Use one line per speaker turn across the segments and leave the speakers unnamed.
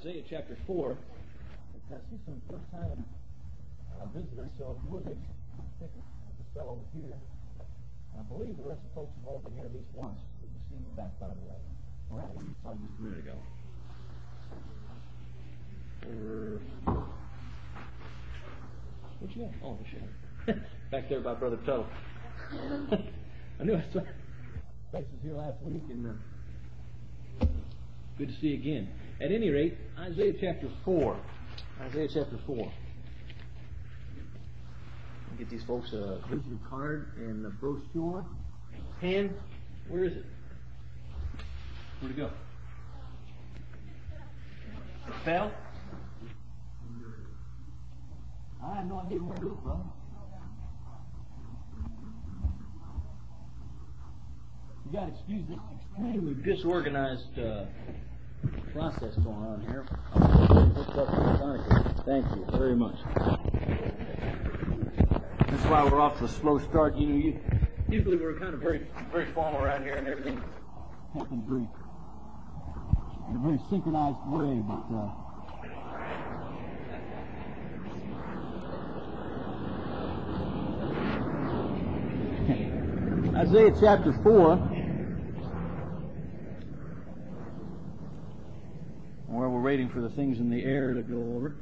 Isaiah chapter 4. I see some first-time visitors, so if you would take this fellow over here. I believe the rest of the folks have all been here at least once. You can see him back, by the way. All right, I saw you just a minute ago. Where'd you go? Oh, there she is. Back there by Brother Tuttle. I knew I saw Grace was here last week, and good to see you again. At any rate, Isaiah chapter 4. Isaiah chapter 4. I'll get these folks a visitor card and a brochure. Pen, where is it? Where'd it go? It fell? I have no idea where it is, brother. You got to excuse this extremely disorganized process going on here. Thank you very much. That's why we're off to a slow start. Usually we're kind of very formal around here, and everything happens in a very synchronized way. But Isaiah chapter 4, where we're waiting for the things in the air to go over.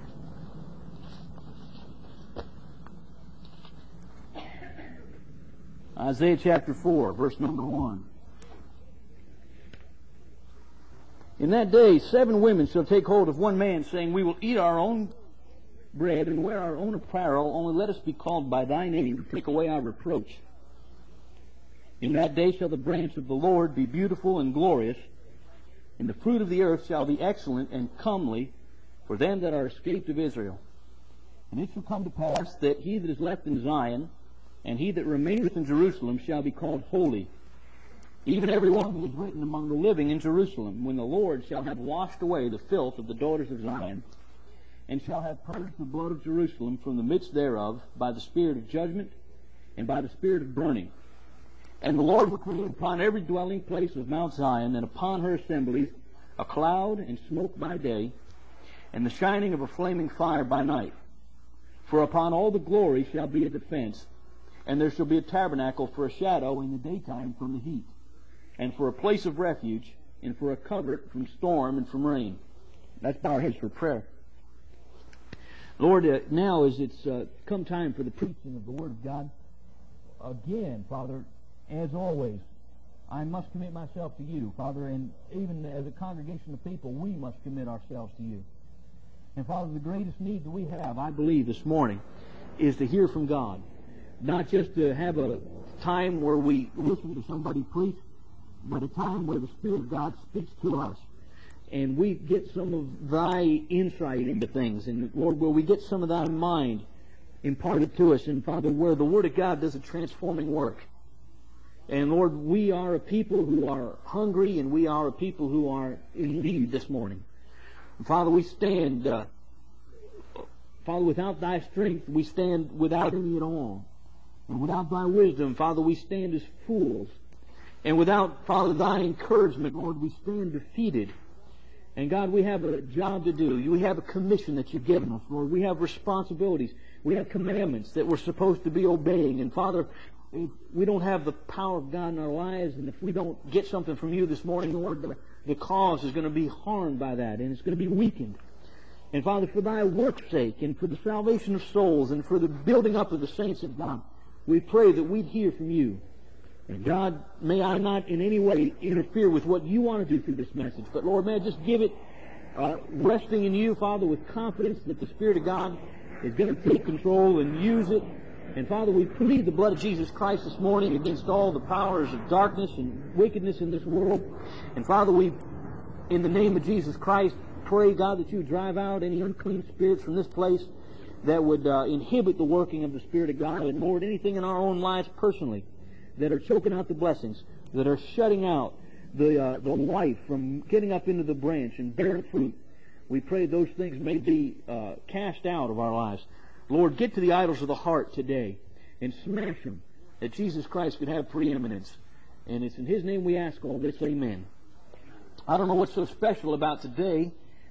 Isaiah chapter 4, verse number 1. In that day 7 women shall take hold of one man, saying, We will eat our own bread and wear our own apparel, only let us be called by thy name, to take away our reproach. In that day shall the branch of the Lord be beautiful and glorious, and the fruit of the earth shall be excellent and comely for them that are escaped of Israel. And it shall come to pass that he that is left in Zion, and he that remaineth in Jerusalem, shall be called holy, even every one who is written among the living in Jerusalem, when the Lord shall have washed away the filth of the daughters of Zion, and shall have purged the blood of Jerusalem from the midst thereof by the spirit of judgment and by the spirit of burning. And the Lord will create upon every dwelling place of Mount Zion, and upon her assemblies, a cloud and smoke by day, and the shining of a flaming fire by night. For upon all the glory shall be a defense, and there shall be a tabernacle for a shadow in the daytime from the heat, and for a place of refuge, and for a covert from storm and from rain. Let's bow our heads for prayer. Lord, now as it's come time for the preaching of the Word of God, again, Father, as always, I must commit myself to you, Father, and even as a congregation of people, we must commit ourselves to you. And Father, the greatest need that we have, I believe, this morning, is to hear from God. Not just to have a time where we listen to somebody preach, but a time where the Spirit of God speaks to us. And we get some of thy insight into things. And Lord, where we get some of thy mind imparted to us. And Father, where the Word of God does a transforming work. And Lord, we are a people who are hungry, and we are a people who are in need this morning. And Father, we stand, Father, without thy strength, we stand without any at all. And without thy wisdom, Father, we stand as fools. And without, Father, thy encouragement, Lord, we stand defeated. And God, we have a job to do. We have a commission that you've given us, Lord. We have responsibilities. We have commandments that we're supposed to be obeying. And Father, if we don't have the power of God in our lives, and if we don't get something from you this morning, Lord, the cause is going to be harmed by that, and it's going to be weakened. And Father, for thy work's sake, and for the salvation of souls, and for the building up of the saints of God, we pray that we'd hear from you. And God, may I not in any way interfere with what you want to do through this message, but Lord, may I just give it resting in you, Father, with confidence that the Spirit of God is going to take control and use it. And Father, we plead the blood of Jesus Christ this morning against all the powers of darkness and wickedness in this world. And Father, we, in the name of Jesus Christ, pray, God, that you drive out any unclean spirits from this place that would inhibit the working of the Spirit of God. And Lord, anything in our own lives personally that are choking out the blessings, that are shutting out the life from getting up into the branch and bearing fruit, we pray those things may be cast out of our lives. Lord, get to the idols of the heart today and smash them, that Jesus Christ could have preeminence. And it's in His name we ask all this. Amen. I don't know what's so special about today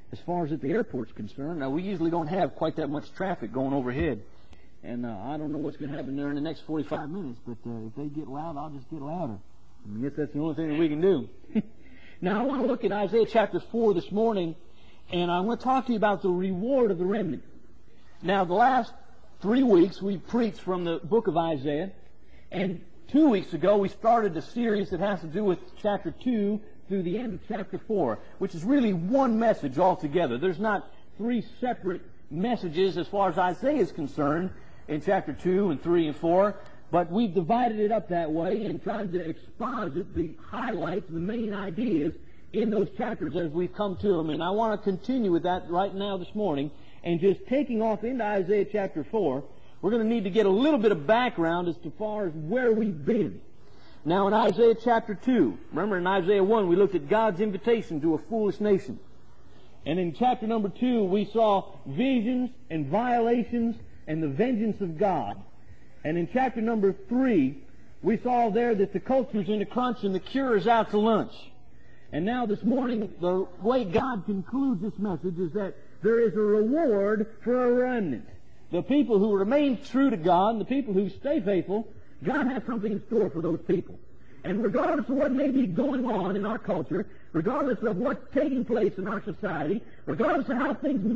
as far as at the airport's concerned. Now, we usually don't have quite that much traffic going overhead. And I don't know what's going to happen there in the next 45 minutes, but if they get loud, I'll just get louder. I guess that's the only thing that we can do. Now, I want to look at Isaiah chapter 4 this morning, and I want to talk to you about the reward of the remnant. Now, the last 3 weeks, we preached from the book of Isaiah, and 2 weeks ago, we started a series that has to do with chapter 2 through the end of chapter 4, which is really one message altogether. There's not 3 separate messages as far as Isaiah is concerned in chapter 2 and 3 and 4, but we've divided it up that way and tried to exposit the highlights, the main ideas in those chapters as we've come to them. And I want to continue with that right now this morning, and just taking off into Isaiah chapter 4, we're going to need to get a little bit of background as far as where we've been. Now in Isaiah chapter 2, remember in Isaiah 1 we looked at God's invitation to a foolish nation. And in chapter number 2 we saw visions and violations and the vengeance of God. And in chapter number 3 we saw there that the culture's in a crunch and the cure is out to lunch. And now this morning, the way God concludes this message is that there is a reward for a remnant. The people who remain true to God, and the people who stay faithful, God has something in store for those people. And regardless of what may be going on in our culture, regardless of what's taking place in our society, regardless of how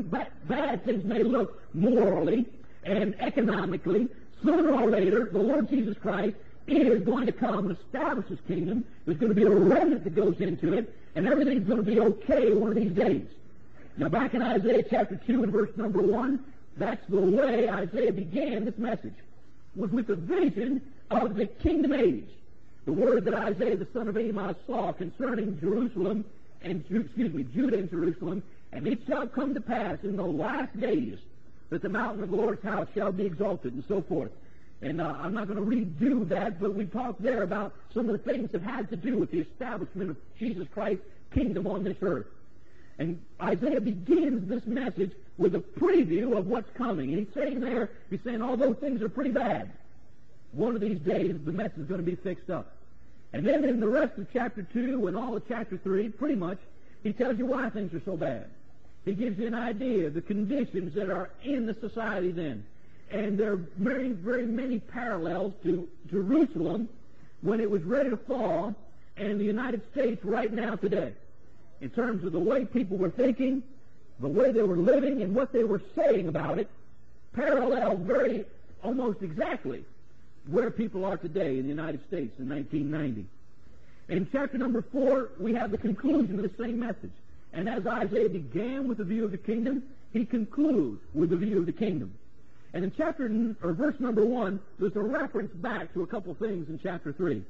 bad things may look morally and economically, sooner or later, the Lord Jesus Christ is going to come and establish His kingdom. There's going to be a remnant that goes into it, and everything's going to be okay one of these days. Now, back in Isaiah chapter 2 and verse number 1, that's the way Isaiah began this message, was with the vision of the kingdom age. The word that Isaiah the son of Amos saw concerning Jerusalem and Judah and Jerusalem, and it shall come to pass in the last days that the mountain of the Lord's house shall be exalted, and so forth. And I'm not going to redo that, but we talked there about some of the things that had to do with the establishment of Jesus Christ's kingdom on this earth. And Isaiah begins this message with a preview of what's coming. And he's saying there, he's saying, although things are pretty bad, one of these days the mess is going to be fixed up. And then in the rest of chapter 2 and all of chapter 3, pretty much, he tells you why things are so bad. He gives you an idea of the conditions that are in the society then. And there are very, very many parallels to Jerusalem when it was ready to fall and the United States right now today, in terms of the way people were thinking, the way they were living, and what they were saying about it, parallel very almost exactly where people are today in the United States in 1990. In chapter number 4, we have the conclusion of the same message. And as Isaiah began with the view of the kingdom, he concludes with the view of the kingdom. And in verse number 1, there's a reference back to a couple things in chapter 3.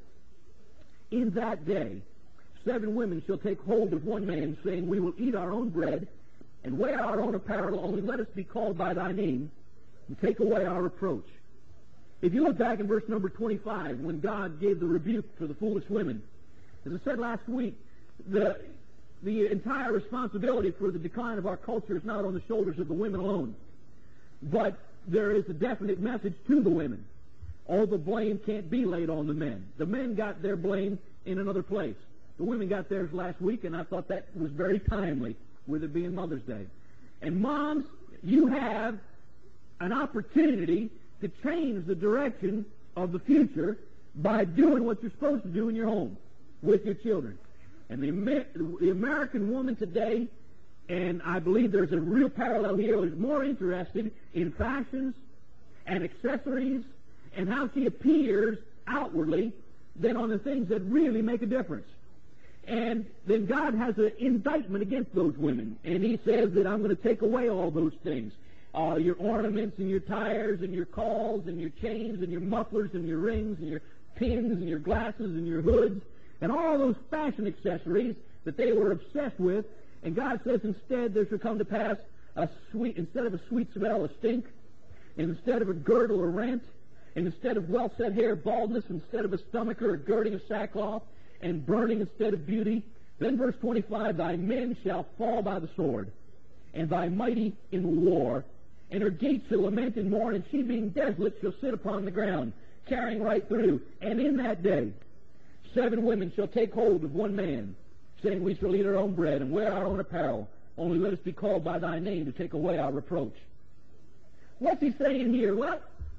In that day, 7 women shall take hold of one man, saying, we will eat our own bread and wear our own apparel, only let us be called by thy name, and take away our reproach. If you look back in verse number 25, when God gave the rebuke for the foolish women, as I said last week, the entire responsibility for the decline of our culture is not on the shoulders of the women alone, but there is a definite message to the women. All the blame can't be laid on the men. The men got their blame in another place. The women got theirs last week, and I thought that was very timely, with it being Mother's Day. And moms, you have an opportunity to change the direction of the future by doing what you're supposed to do in your home with your children. And the American woman today, and I believe there's a real parallel here, is more interested in fashions and accessories and how she appears outwardly than on the things that really make a difference. And then God has an indictment against those women, and He says that I'm going to take away all those things. Your ornaments and your tires and your calls and your chains and your mufflers and your rings and your pins and your glasses and your hoods and all those fashion accessories that they were obsessed with. And God says instead there shall come to pass instead of a sweet smell, a stink, and instead of a girdle, a rent, and instead of well-set hair, baldness, instead of a stomacher, a girding of sackcloth, and burning instead of beauty. Then verse 25, thy men shall fall by the sword, and thy mighty in war, and her gates shall lament and mourn, and she being desolate shall sit upon the ground, carrying right through. And in that day 7 women shall take hold of one man, saying, we shall eat our own bread and wear our own apparel, only let us be called by thy name to take away our reproach. What's he saying here? Well,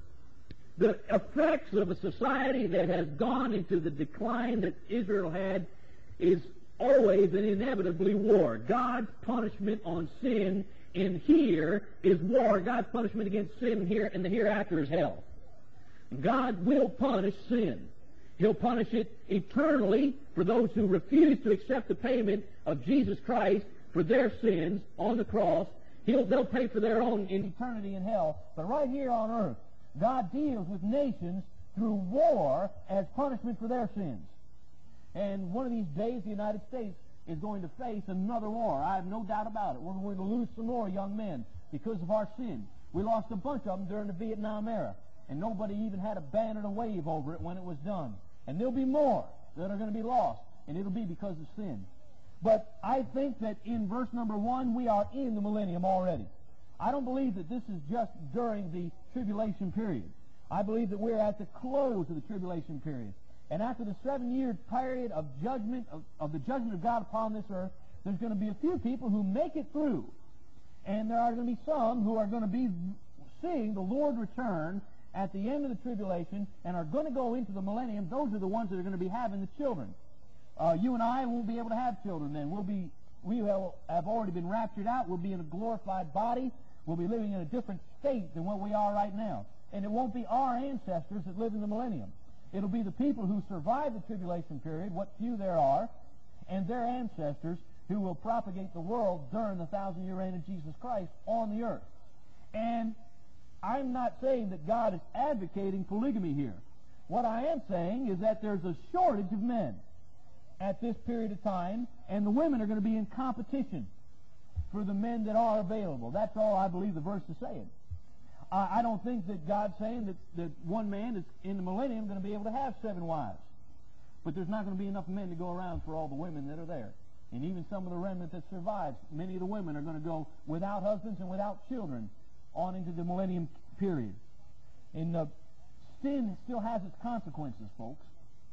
the effects of a society that has gone into the decline that Israel had is always and inevitably war. God's punishment on sin in here is war. God's punishment against sin here in the hereafter is hell. God will punish sin. He'll punish it eternally for those who refuse to accept the payment of Jesus Christ for their sins on the cross. They'll pay for their own in eternity in hell. But right here on earth, God deals with nations through war as punishment for their sins. And one of these days, the United States is going to face another war. I have no doubt about it. We're going to lose some more young men because of our sin. We lost a bunch of them during the Vietnam era, and nobody even had a banner and a wave over it when it was done. And there'll be more that are going to be lost, and it'll be because of sin. But I think that in verse number 1, we are in the millennium already. I don't believe that this is just during the tribulation period. I believe that we're at the close of the tribulation period. And after the 7-year period of judgment, of the judgment of God upon this earth, there's going to be a few people who make it through. And there are going to be some who are going to be seeing the Lord return at the end of the tribulation and are going to go into the millennium. Those are the ones that are going to be having the children. You and I won't be able to have children then. We have already been raptured out. We'll be in a glorified body. We'll be living in a different state than what we are right now. And it won't be our ancestors that live in the millennium. It'll be the people who survive the tribulation period, what few there are, and their ancestors who will propagate the world during the 1,000-year reign of Jesus Christ on the earth. And I'm not saying that God is advocating polygamy here. What I am saying is that there's a shortage of men at this period of time, and the women are going to be in competition for the men that are available. That's all I believe the verse is saying. I don't think that God's saying that one man is in the millennium going to be able to have 7 wives. But there's not going to be enough men to go around for all the women that are there. And even some of the remnant that survives, many of the women are going to go without husbands and without children on into the millennium period. And sin still has its consequences, folks.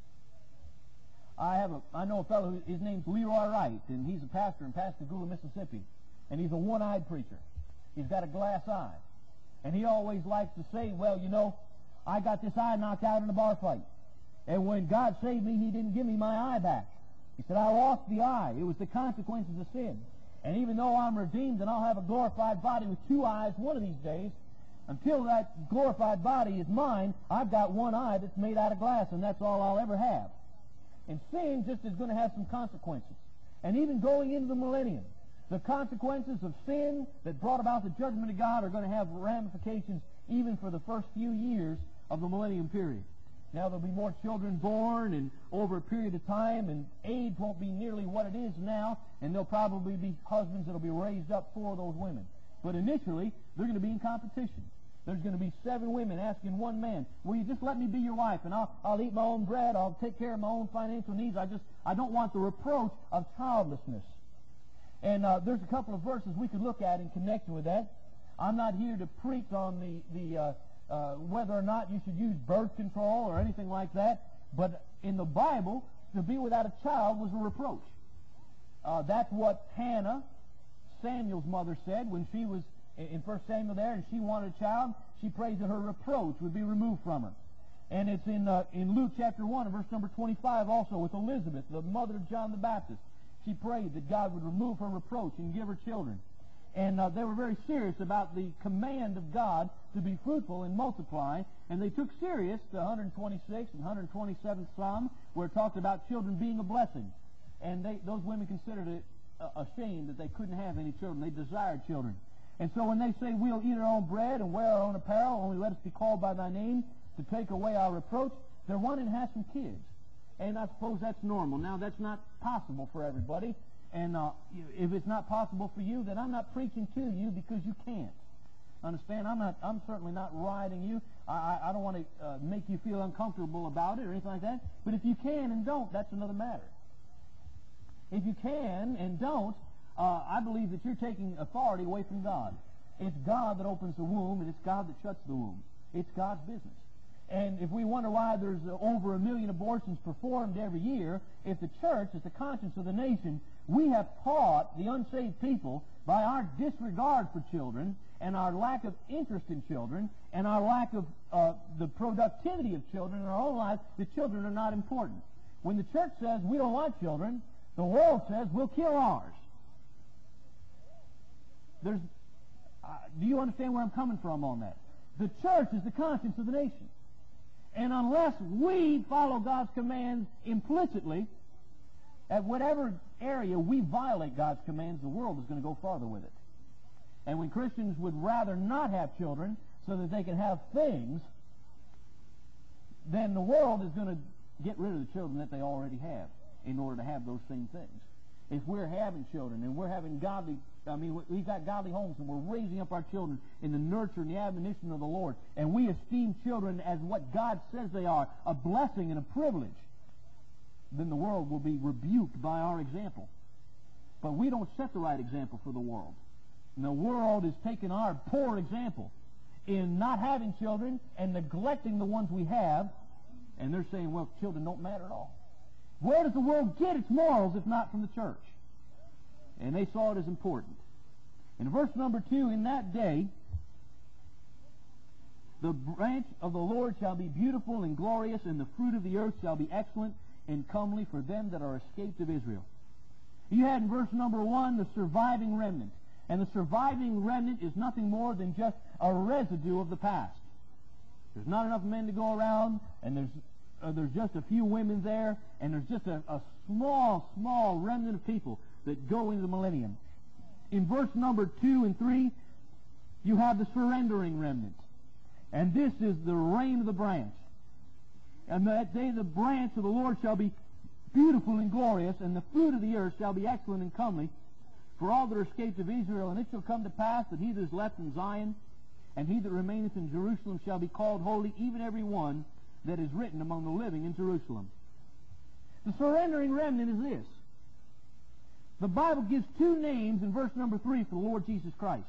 I know a fellow, his name's Leroy Wright, and he's a pastor in Pascagoula, Mississippi. And he's a one-eyed preacher. He's got a glass eye. And he always likes to say, well, you know, I got this eye knocked out in a bar fight. And when God saved me, he didn't give me my eye back. He said, I lost the eye. It was the consequences of sin. And even though I'm redeemed and I'll have a glorified body with 2 eyes one of these days, until that glorified body is mine, I've got one eye that's made out of glass, and that's all I'll ever have. And sin just is going to have some consequences. And even going into the millennium, the consequences of sin that brought about the judgment of God are going to have ramifications even for the first few years of the millennium period. Now there'll be more children born and over a period of time, and age won't be nearly what it is now, and there'll probably be husbands that'll be raised up for those women. But initially, they're going to be in competition. There's going to be 7 women asking one man, will you just let me be your wife, and I'll eat my own bread, I'll take care of my own financial needs. I don't want the reproach of childlessness. And there's a couple of verses we could look at in connection with that. I'm not here to preach on the whether or not you should use birth control or anything like that, but in the Bible, to be without a child was a reproach. That's what Hannah, Samuel's mother, said when she was in 1 Samuel there, and she wanted a child. She prayed that her reproach would be removed from her. And it's in Luke chapter 1, verse number 25 also, with Elizabeth, the mother of John the Baptist. She prayed that God would remove her reproach and give her children. And they were very serious about the command of God to be fruitful and multiply. And they took serious the 126th and 127th Psalm, where it talked about children being a blessing. And those women considered it a shame that they couldn't have any children. They desired children. And so when they say, we'll eat our own bread and wear our own apparel, only let us be called by thy name to take away our reproach, they're wanting to have some kids. And I suppose that's normal. Now, that's not possible for everybody. And if it's not possible for you, then I'm not preaching to you because you can't. Understand? I'm certainly not riding you. I don't want to make you feel uncomfortable about it or anything like that. But if you can and don't, that's another matter. If you can and don't, I believe that you're taking authority away from God. It's God that opens the womb, and it's God that shuts the womb. It's God's business. And if we wonder why there's over 1 million abortions performed every year, if the church, as the conscience of the nation, We have taught the unsaved people by our disregard for children and our lack of interest in children and our lack of the productivity of children in our own lives that children are not important. When the church says we don't want children, the world says we'll kill ours. Do you understand where I'm coming from on that? The church is the conscience of the nation. And unless we follow God's commands implicitly, at whatever area we violate God's commands, the world is going to go farther with it. And when Christians would rather not have children so that they can have things, then the world is going to get rid of the children that they already have in order to have those same things. If we're having children and we're having we've got godly homes and we're raising up our children in the nurture and the admonition of the Lord, and we esteem children as what God says they are, a blessing and a privilege, then the world will be rebuked by our example. But we don't set the right example for the world. And the world is taking our poor example in not having children and neglecting the ones we have, and they're saying, well, children don't matter at all. Where does the world get its morals if not from the church? And they saw it as important. In verse number 2, in that day, the branch of the Lord shall be beautiful and glorious, and the fruit of the earth shall be excellent and comely for them that are escaped of Israel. You had in verse number 1 the surviving remnant. And the surviving remnant is nothing more than just a residue of the past. There's not enough men to go around, and there's just a few women there, and there's just a small remnant of people that go into the millennium. In verse number 2 and 3, you have the surrendering remnant. And this is the reign of the branch. And that day the branch of the Lord shall be beautiful and glorious, and the fruit of the earth shall be excellent and comely, for all that are escaped of Israel. And it shall come to pass that he that is left in Zion, and he that remaineth in Jerusalem, shall be called holy, even every one that is written among the living in Jerusalem. The surrendering remnant is this. The Bible gives two names in verse number 3 for the Lord Jesus Christ.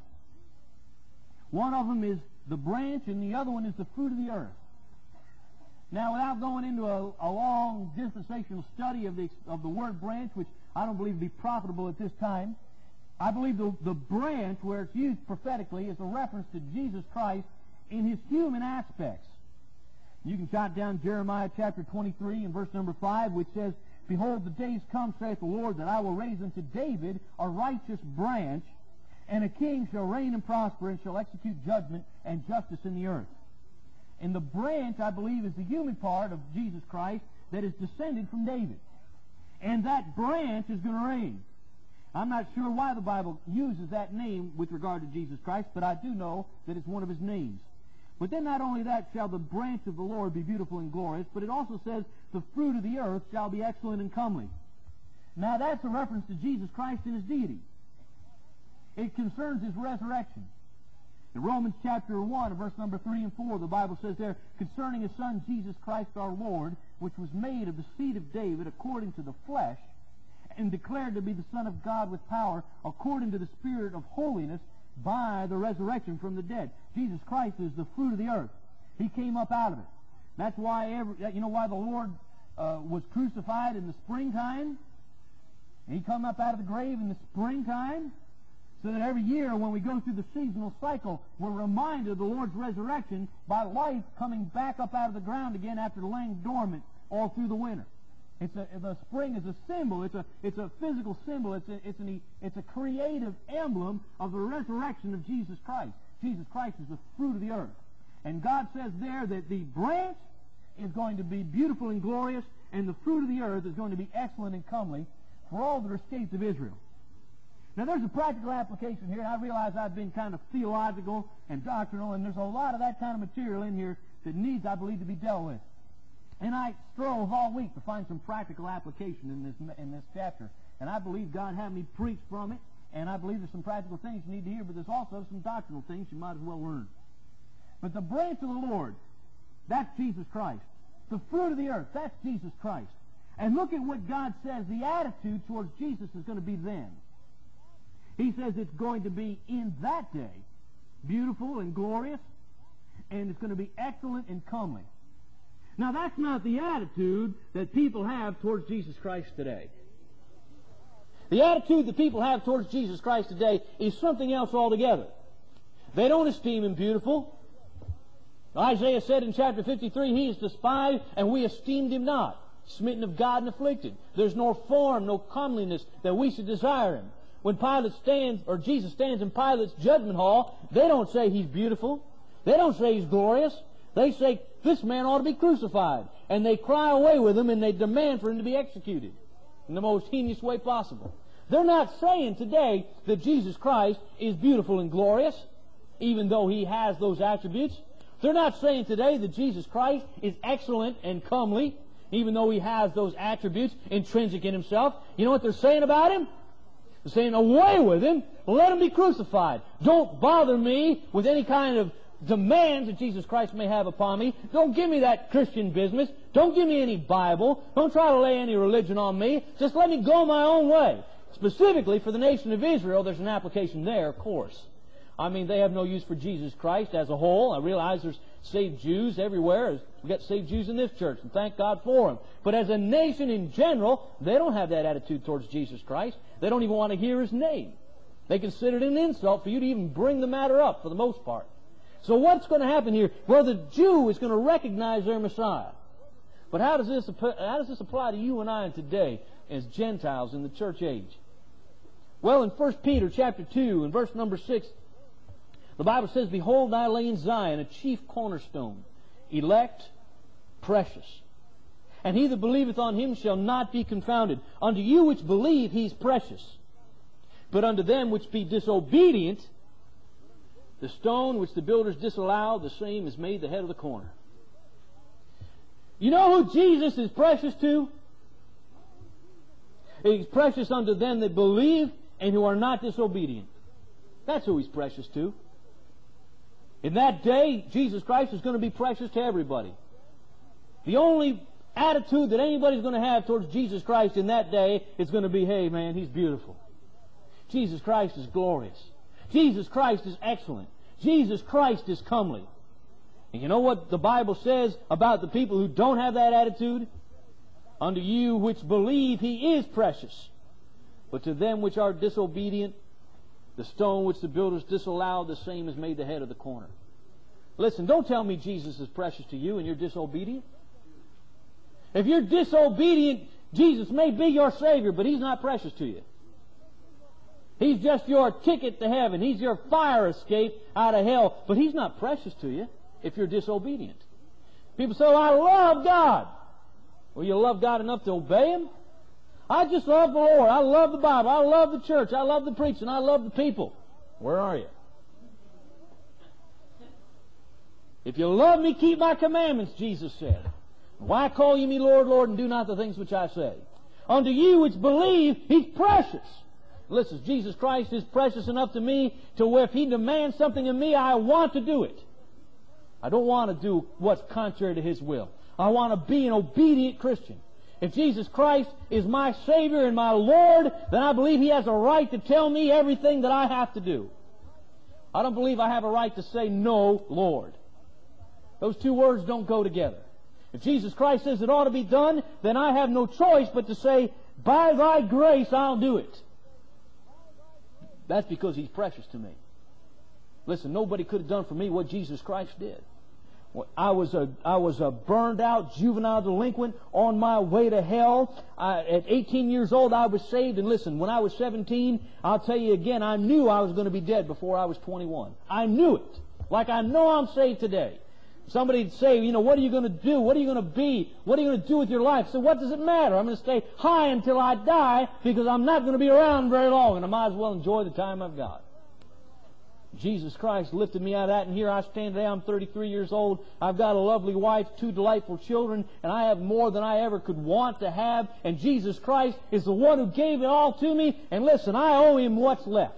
One of them is the branch, and the other one is the fruit of the earth. Now, without going into a long dispensational study of the word branch, which I don't believe to be profitable at this time, I believe the branch, where it's used prophetically, is a reference to Jesus Christ in his human aspects. You can jot down Jeremiah chapter 23 and verse number 5, which says, Behold, the days come, saith the Lord, that I will raise unto David a righteous branch, and a king shall reign and prosper, and shall execute judgment and justice in the earth. And the branch, I believe, is the human part of Jesus Christ that is descended from David. And that branch is going to reign. I'm not sure why the Bible uses that name with regard to Jesus Christ, but I do know that it's one of his names. But then not only that shall the branch of the Lord be beautiful and glorious, but it also says the fruit of the earth shall be excellent and comely. Now that's a reference to Jesus Christ and his deity. It concerns his resurrection. In Romans chapter 1, verse number 3 and 4, the Bible says there, concerning his Son Jesus Christ our Lord, which was made of the seed of David according to the flesh, and declared to be the Son of God with power, according to the Spirit of holiness, by the resurrection from the dead. Jesus Christ is the fruit of the earth. He came up out of it. That's why why the Lord was crucified in the springtime. And he come up out of the grave in the springtime, so that every year when we go through the seasonal cycle, we're reminded of the Lord's resurrection by life coming back up out of the ground again after laying dormant all through the winter. The spring is a symbol. It's a physical symbol. It's a creative emblem of the resurrection of Jesus Christ. Jesus Christ is the fruit of the earth. And God says there that the branch is going to be beautiful and glorious, and the fruit of the earth is going to be excellent and comely for all that are escaped of Israel. Now, there's a practical application here, and I realize I've been kind of theological and doctrinal, and there's a lot of that kind of material in here that needs, I believe, to be dealt with. And I strove all week to find some practical application in this chapter, and I believe God had me preach from it, and I believe there's some practical things you need to hear, but there's also some doctrinal things you might as well learn. But the branch of the Lord, that's Jesus Christ. The fruit of the earth, that's Jesus Christ. And look at what God says the attitude towards Jesus is going to be then. He says it's going to be in that day beautiful and glorious, and it's going to be excellent and comely. Now, that's not the attitude that people have towards Jesus Christ today. The attitude that people have towards Jesus Christ today is something else altogether. They don't esteem Him beautiful. Isaiah said in chapter 53, He is despised, and we esteemed Him not, smitten of God and afflicted. There's no form, no comeliness that we should desire Him. When Pilate stands, or Jesus stands in Pilate's judgment hall, they don't say He's beautiful. They don't say He's glorious. They say, this man ought to be crucified. And they cry away with Him, and they demand for Him to be executed in the most heinous way possible. They're not saying today that Jesus Christ is beautiful and glorious, even though He has those attributes. They're not saying today that Jesus Christ is excellent and comely, even though He has those attributes intrinsic in Himself. You know what they're saying about Him? They're saying, away with Him, let Him be crucified. Don't bother me with any kind of demands that Jesus Christ may have upon me. Don't give me that Christian business. Don't give me any Bible. Don't try to lay any religion on me. Just let me go my own way. Specifically for the nation of Israel, there's an application there, of course. I mean, they have no use for Jesus Christ as a whole. I realize there's saved Jews everywhere. We've got saved Jews in this church, and thank God for them. But as a nation in general, they don't have that attitude towards Jesus Christ. They don't even want to hear His name. They consider it an insult for you to even bring the matter up, for the most part. So what's going to happen here? Well, the Jew is going to recognize their Messiah. But how does this apply to you and I today as Gentiles in the church age? Well, in 1 Peter chapter 2, and verse number 6, the Bible says, Behold, I lay in Zion a chief cornerstone, elect, precious. And he that believeth on Him shall not be confounded. Unto you which believe, He's precious. But unto them which be disobedient, the stone which the builders disallowed, the same is made the head of the corner. You know who Jesus is precious to? He's precious unto them that believe and who are not disobedient. That's who He's precious to. In that day, Jesus Christ is going to be precious to everybody. The only attitude that anybody's going to have towards Jesus Christ in that day is going to be, hey man, He's beautiful. Jesus Christ is glorious. Jesus Christ is excellent. Jesus Christ is comely. And you know what the Bible says about the people who don't have that attitude? Unto you which believe, He is precious. But to them which are disobedient, the stone which the builders disallowed, the same is made the head of the corner. Listen, don't tell me Jesus is precious to you and you're disobedient. If you're disobedient, Jesus may be your Savior, but He's not precious to you. He's just your ticket to heaven. He's your fire escape out of hell. But He's not precious to you if you're disobedient. People say, I love God. Well, you love God enough to obey Him? I just love the Lord. I love the Bible. I love the church. I love the preaching. I love the people. Where are you? If you love me, keep my commandments, Jesus said. Why call ye me Lord, Lord, and do not the things which I say? Unto you which believe, He's precious. Listen, Jesus Christ is precious enough to me to where if He demands something of me, I want to do it. I don't want to do what's contrary to His will. I want to be an obedient Christian. If Jesus Christ is my Savior and my Lord, then I believe He has a right to tell me everything that I have to do. I don't believe I have a right to say, no, Lord. Those two words don't go together. If Jesus Christ says it ought to be done, then I have no choice but to say, by Thy grace I'll do it. That's because He's precious to me. Listen, nobody could have done for me what Jesus Christ did. I was a burned out juvenile delinquent on my way to hell. At 18 years old, I was saved. And listen, when I was 17, I'll tell you again, I knew I was going to be dead before I was 21. I knew it. Like I know I'm saved today. Somebody'd say, you know, what are you going to do? What are you going to be? What are you going to do with your life? So what does it matter? I'm going to stay high until I die because I'm not going to be around very long, and I might as well enjoy the time I've got. Jesus Christ lifted me out of that, and here I stand today. I'm 33 years old. I've got a lovely wife, 2 delightful children, and I have more than I ever could want to have. And Jesus Christ is the one who gave it all to me. And listen, I owe Him what's left.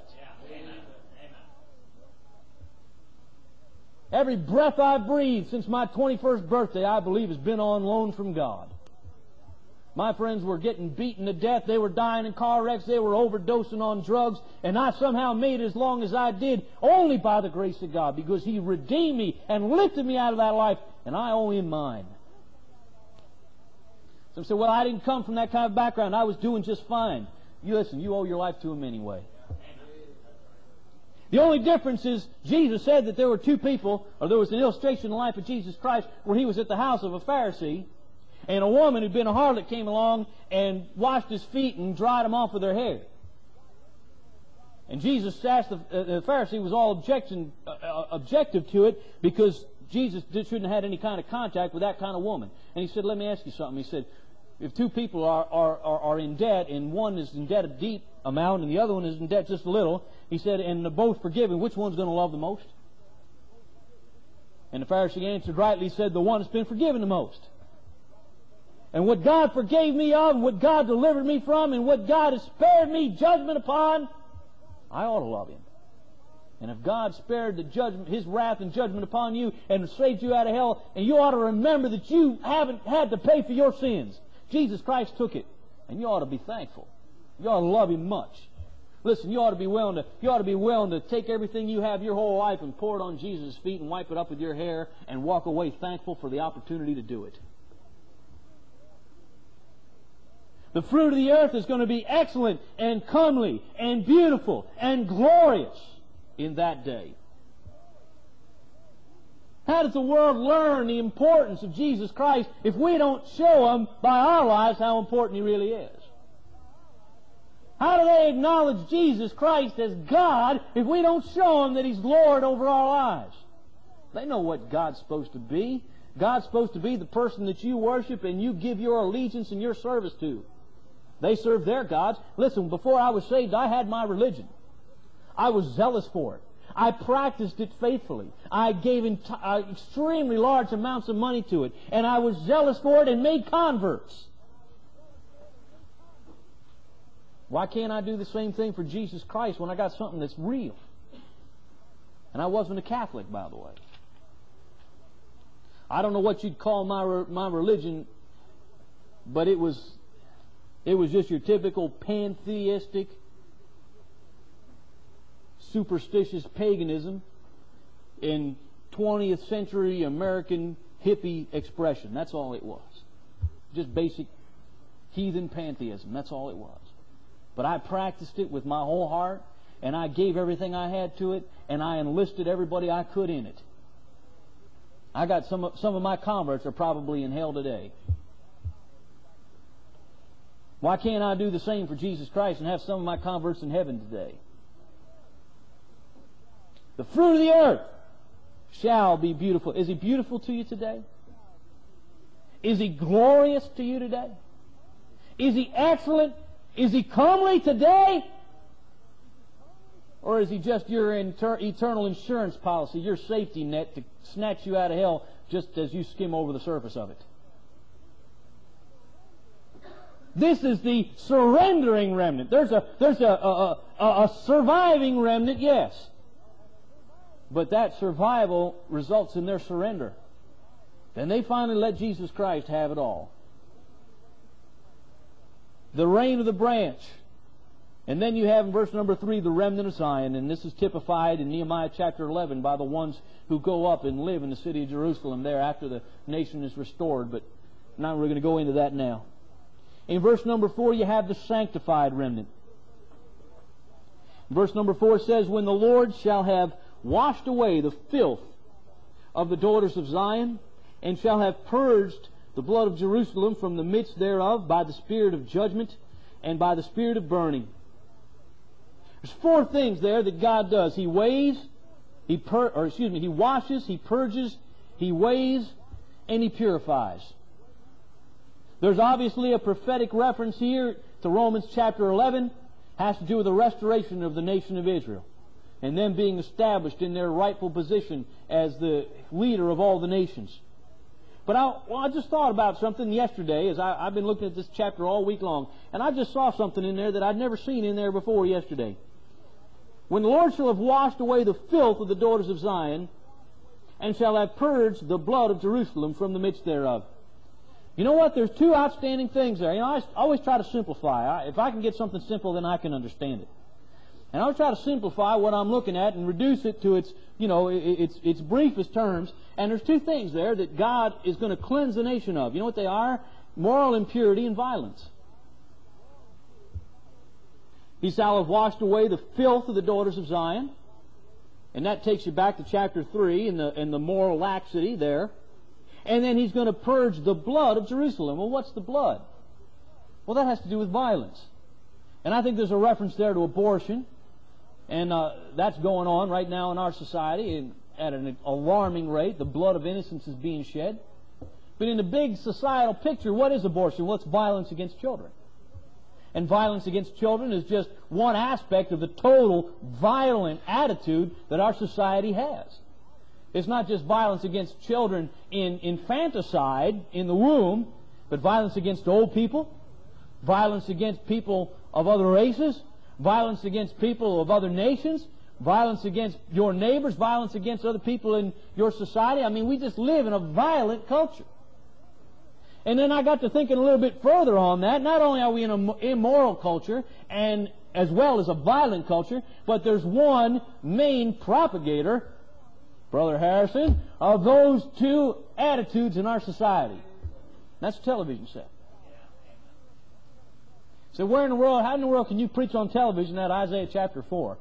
Every breath I breathe since my 21st birthday, I believe, has been on loan from God. My friends were getting beaten to death. They were dying in car wrecks. They were overdosing on drugs. And I somehow made it as long as I did only by the grace of God, because He redeemed me and lifted me out of that life, and I owe Him mine. Some say, well, I didn't come from that kind of background. I was doing just fine. You listen, you owe your life to Him anyway. The only difference is Jesus said that there were two people, or there was an illustration in the life of Jesus Christ where He was at the house of a Pharisee, and a woman who'd been a harlot came along and washed His feet and dried them off with her hair. And Jesus asked the Pharisee was all objective to it because Jesus shouldn't have had any kind of contact with that kind of woman. And He said, let me ask you something. He said, if two people are in debt, and one is in debt a deep amount and the other one is in debt just a little, He said, and they're both forgiven, which one's going to love the most? And the Pharisee answered rightly, said, the one that's been forgiven the most. And what God forgave me of, what God delivered me from, and what God has spared me judgment upon, I ought to love Him. And if God spared the judgment, His wrath and judgment upon you and saved you out of hell, and you ought to remember that you haven't had to pay for your sins. Jesus Christ took it, and you ought to be thankful. You ought to love Him much. Listen, you ought to be willing to take everything you have your whole life and pour it on Jesus' feet and wipe it up with your hair and walk away thankful for the opportunity to do it. The fruit of the earth is going to be excellent and comely and beautiful and glorious in that day. How does the world learn the importance of Jesus Christ if we don't show them by our lives how important He really is? How do they acknowledge Jesus Christ as God if we don't show them that He's Lord over our lives? They know what God's supposed to be. God's supposed to be the person that you worship and you give your allegiance and your service to. They serve their gods. Listen, before I was saved, I had my religion. I was zealous for it. I practiced it faithfully. I gave extremely large amounts of money to it. And I was zealous for it and made converts. Why can't I do the same thing for Jesus Christ when I got something that's real? And I wasn't a Catholic, by the way. I don't know what you'd call my religion, but it was just your typical pantheistic, superstitious paganism in 20th century American hippie expression. That's all it was. Just basic heathen pantheism. That's all it was. But I practiced it with my whole heart, and I gave everything I had to it, and I enlisted everybody I could in it. I got some of my converts are probably in hell today. Why can't I do the same for Jesus Christ and have some of my converts in heaven today? The fruit of the earth shall be beautiful. Is He beautiful to you today? Is He glorious to you today? Is He excellent? Is He comely today? Or is He just your eternal insurance policy, your safety net to snatch you out of hell just as you skim over the surface of it? This is the surrendering remnant. There's a surviving remnant, yes. But that survival results in their surrender. Then they finally let Jesus Christ have it all. The reign of the branch. And then you have in verse number 3 the remnant of Zion, and this is typified in Nehemiah chapter 11 by the ones who go up and live in the city of Jerusalem there after the nation is restored, but now we're going to go into that now. In verse number 4 you have the sanctified remnant. Verse number 4 says, when the Lord shall have washed away the filth of the daughters of Zion, and shall have purged the blood of Jerusalem from the midst thereof by the spirit of judgment and by the spirit of burning. There's 4 things there that God does. He weighs, He washes, He purges, He weighs, and He purifies. There's obviously a prophetic reference here to Romans chapter 11. Has to do with the restoration of the nation of Israel and them being established in their rightful position as the leader of all the nations. But I just thought about something yesterday as I've been looking at this chapter all week long, and I just saw something in there that I'd never seen in there before yesterday. When the Lord shall have washed away the filth of the daughters of Zion, and shall have purged the blood of Jerusalem from the midst thereof. You know what? There's 2 outstanding things there. You know, I always try to simplify. If I can get something simple, then I can understand it. And I always try to simplify what I'm looking at and reduce it to its briefest terms. And there's 2 things there that God is going to cleanse the nation of. You know what they are? Moral impurity and violence.
He shall have washed away the filth of the daughters of Zion. And that takes you back to chapter 3 and the moral laxity there. And then He's going to purge the blood of Jerusalem. Well, what's the blood? Well, that has to do with violence. And I think there's a reference there to abortion. And that's going on right now in our society at an alarming rate. The blood of innocence is being shed. But in the big societal picture, what is abortion? Well, it's violence against children. And violence against children is just one aspect of the total violent attitude that our society has. It's not just violence against children in infanticide, in the womb, but violence against old people, violence against people of other races, violence against people of other nations, violence against your neighbors, violence against other people in your society. I mean, we just live in a violent culture. And then I got to thinking a little bit further on that. Not only are we in an immoral culture, and as well as a violent culture, but there's one main propagator, Brother Harrison, of those two attitudes in our society. That's the television set. So how in the world can you preach on television that Isaiah chapter 4?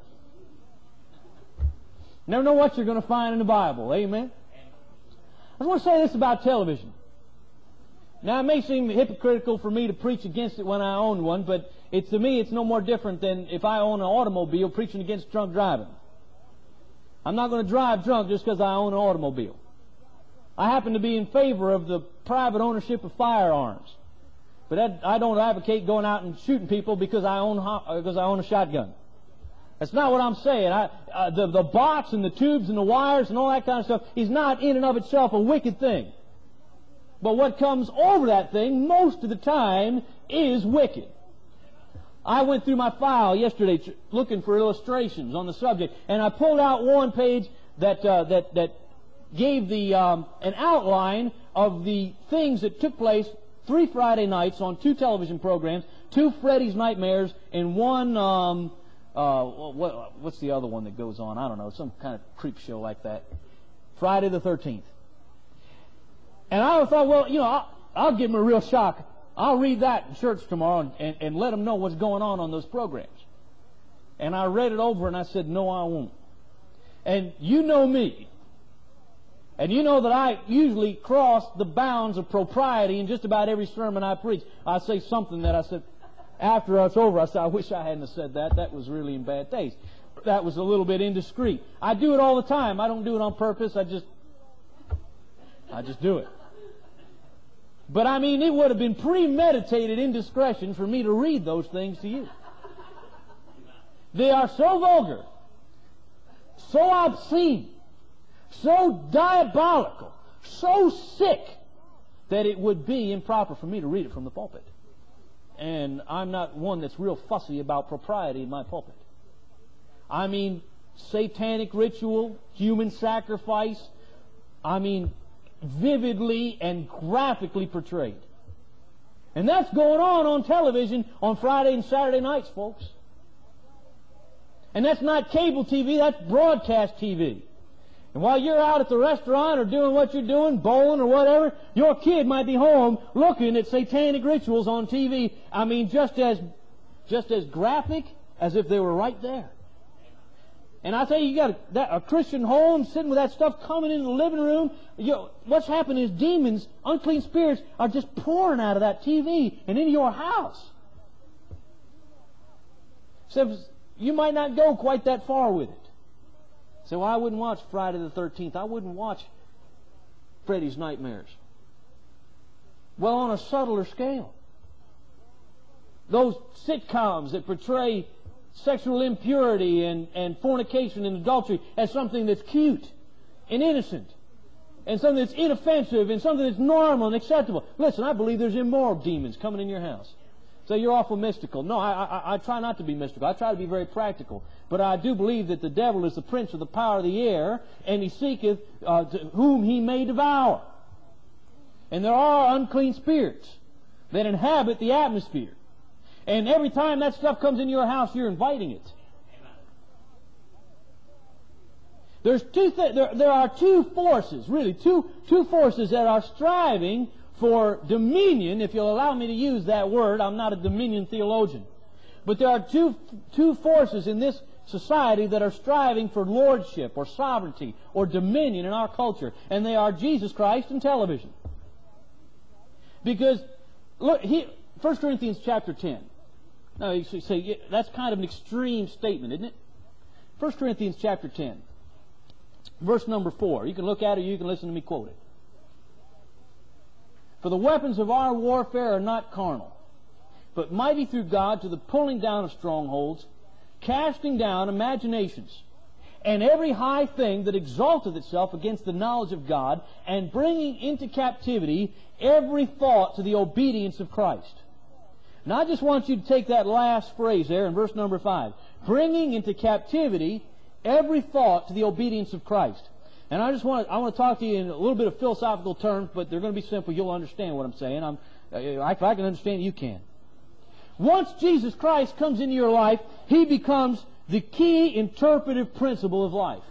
Never know what you're going to find in the Bible. Amen? I just want to say this about television. Now, it may seem hypocritical for me to preach against it when I own one, but to me, it's no more different than if I own an automobile preaching against drunk driving. I'm not going to drive drunk just because I own an automobile. I happen to be in favor of the private ownership of firearms. But I don't advocate going out and shooting people because I own a shotgun. That's not what I'm saying. The box and the tubes and the wires and all that kind of stuff is not in and of itself a wicked thing. But what comes over that thing most of the time is wicked. I went through my file yesterday looking for illustrations on the subject, and I pulled out one page that gave an outline of the things that took place 3 Friday nights on 2 television programs, 2 Freddy's Nightmares, and one, what's the other one that goes on? I don't know, some kind of creep show like that. Friday the 13th. And I thought, well, I'll give them a real shock. I'll read that in church tomorrow and let them know what's going on those programs. And I read it over and I said, no, I won't. And you know me. And you know that I usually cross the bounds of propriety in just about every sermon I preach. I say something that I said, after it's over, I said, I wish I hadn't have said that. That was really in bad taste. That was a little bit indiscreet. I do it all the time. I don't do it on purpose. I just do it. But I mean, it would have been premeditated indiscretion for me to read those things to you. They are so vulgar, so obscene, so diabolical, so sick, that it would be improper for me to read it from the pulpit. And I'm not one that's real fussy about propriety in my pulpit. I mean, satanic ritual, human sacrifice, vividly and graphically portrayed. And that's going on television on Friday and Saturday nights, folks. And that's not cable TV, that's broadcast TV. And while you're out at the restaurant or doing what you're doing, bowling or whatever, your kid might be home looking at satanic rituals on TV. I mean, just as graphic as if they were right there. And I tell you, you got a Christian home sitting with that stuff coming in the living room. What's happening is demons, unclean spirits, are just pouring out of that TV and into your house. So you might not go quite that far with it. So I wouldn't watch Friday the 13th. I wouldn't watch Freddy's Nightmares. Well, on a subtler scale. Those sitcoms that portray sexual impurity and fornication and adultery as something that's cute and innocent and something that's inoffensive and something that's normal and acceptable. Listen, I believe there's immoral demons coming in your house. So you're awful mystical. No, I try not to be mystical. I try to be very practical. But I do believe that the devil is the prince of the power of the air, and he seeketh whom he may devour. And there are unclean spirits that inhabit the atmosphere. And every time that stuff comes into your house, you're inviting it. There are two forces, really, two forces that are striving for dominion, if you'll allow me to use that word. I'm not a dominion theologian. But there are two forces in this society that are striving for lordship or sovereignty or dominion in our culture, and they are Jesus Christ and television. Because, look, 1 Corinthians chapter 10. Now, you say, that's kind of an extreme statement, isn't it? 1 Corinthians chapter 10, verse number 4. You can look at it or you can listen to me quote it. For the weapons of our warfare are not carnal, but mighty through God to the pulling down of strongholds, casting down imaginations, and every high thing that exalteth itself against the knowledge of God, and bringing into captivity every thought to the obedience of Christ. Now I just want you to take that last phrase there in verse number 5. Bringing into captivity every thought to the obedience of Christ. And I want to talk to you in a little bit of philosophical terms, but they're going to be simple. You'll understand what I'm saying. If I can understand it, you can. Once Jesus Christ comes into your life, He becomes the key interpretive principle of life.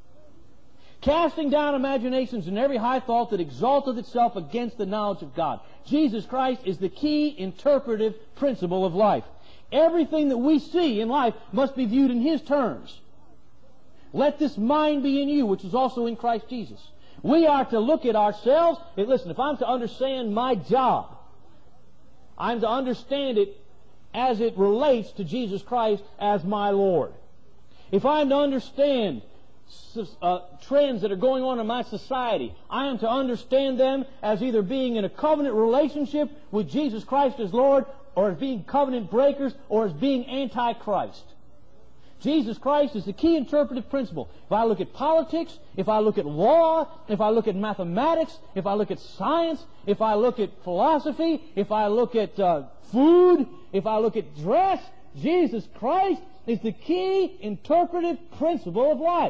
Casting down imaginations and every high thought that exalteth itself against the knowledge of God. Jesus Christ is the key interpretive principle of life. Everything that we see in life must be viewed in His terms. Let this mind be in you, which is also in Christ Jesus. We are to look at ourselves. Listen, if I'm to understand my job, I'm to understand it as it relates to Jesus Christ as my Lord. If I'm to understand trends that are going on in my society, I am to understand them as either being in a covenant relationship with Jesus Christ as Lord, or as being covenant breakers, or as being anti-Christ. Jesus Christ is the key interpretive principle. If I look at politics, if I look at law, if I look at mathematics, if I look at science, if I look at philosophy, if I look at food, if I look at dress, Jesus Christ is the key interpretive principle of life.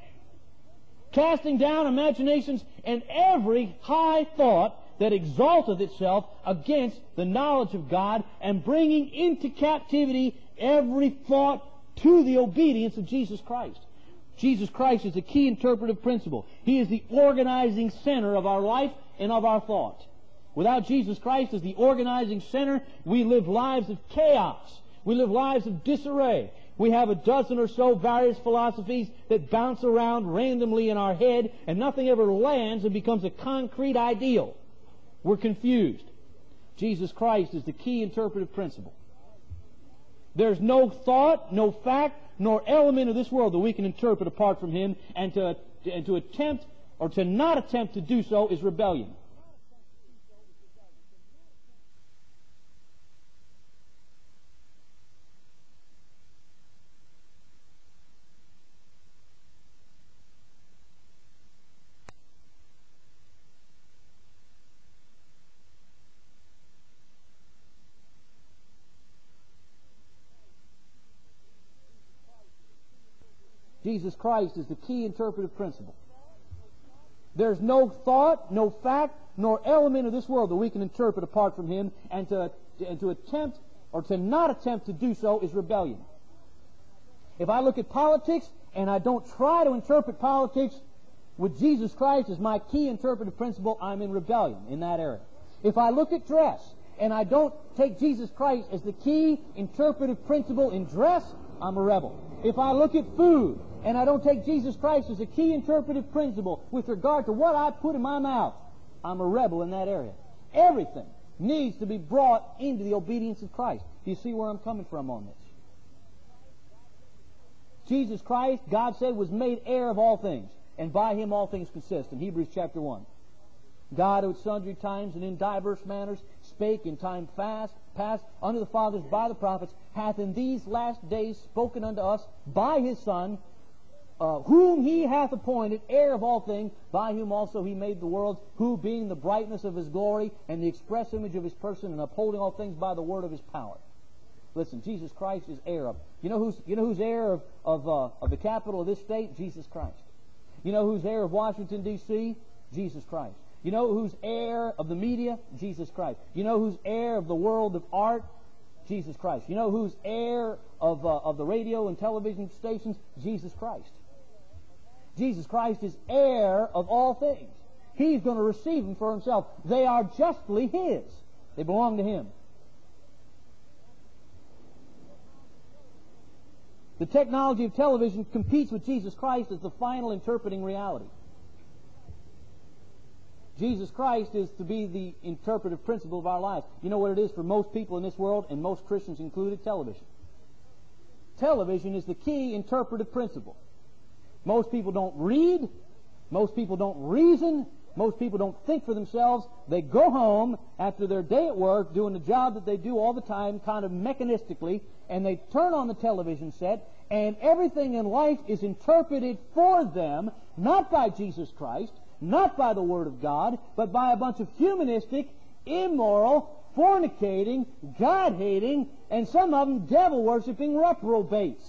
Casting down imaginations and every high thought that exalteth itself against the knowledge of God, and bringing into captivity every thought to the obedience of Jesus Christ. Jesus Christ is the key interpretive principle. He is the organizing center of our life and of our thought. Without Jesus Christ as the organizing center, we live lives of chaos. We live lives of disarray. We have a dozen or so various philosophies that bounce around randomly in our head, and nothing ever lands and becomes a concrete ideal. We're confused. Jesus Christ is the key interpretive principle. There's no thought, no fact, nor element of this world that we can interpret apart from Him, and to attempt or to not attempt to do so is rebellion. Jesus Christ is the key interpretive principle. There's no thought, no fact, nor element of this world that we can interpret apart from Him, and to attempt or to not attempt to do so is rebellion. If I look at politics and I don't try to interpret politics with Jesus Christ as my key interpretive principle, I'm in rebellion in that area. If I look at dress and I don't take Jesus Christ as the key interpretive principle in dress, I'm a rebel. If I look at food and I don't take Jesus Christ as a key interpretive principle with regard to what I put in my mouth, I'm a rebel in that area. Everything needs to be brought into the obedience of Christ. Do you see where I'm coming from on this? Jesus Christ, God said, was made heir of all things, and by Him all things consist, in Hebrews chapter 1. God, who at sundry times and in diverse manners spake in time past unto the fathers by the prophets, hath in these last days spoken unto us by His Son, whom He hath appointed heir of all things, by whom also He made the worlds, who being the brightness of His glory and the express image of His person, and upholding all things by the word of His power. Listen, Jesus Christ is heir of. You know who's heir of the capital of this state? Jesus Christ. You know who's heir of Washington, D.C.? Jesus Christ. You know who's heir of the media? Jesus Christ. You know who's heir of the world of art? Jesus Christ. You know who's heir of the radio and television stations? Jesus Christ. Jesus Christ is heir of all things. He's going to receive them for Himself. They are justly His. They belong to Him. The technology of television competes with Jesus Christ as the final interpreting reality. Jesus Christ is to be the interpretive principle of our lives. You know what it is for most people in this world, and most Christians included? Television. Television is the key interpretive principle. Most people don't read. Most people don't reason. Most people don't think for themselves. They go home after their day at work doing the job that they do all the time, kind of mechanistically, and they turn on the television set, and everything in life is interpreted for them, not by Jesus Christ, not by the Word of God, but by a bunch of humanistic, immoral, fornicating, God-hating, and some of them devil-worshipping reprobates.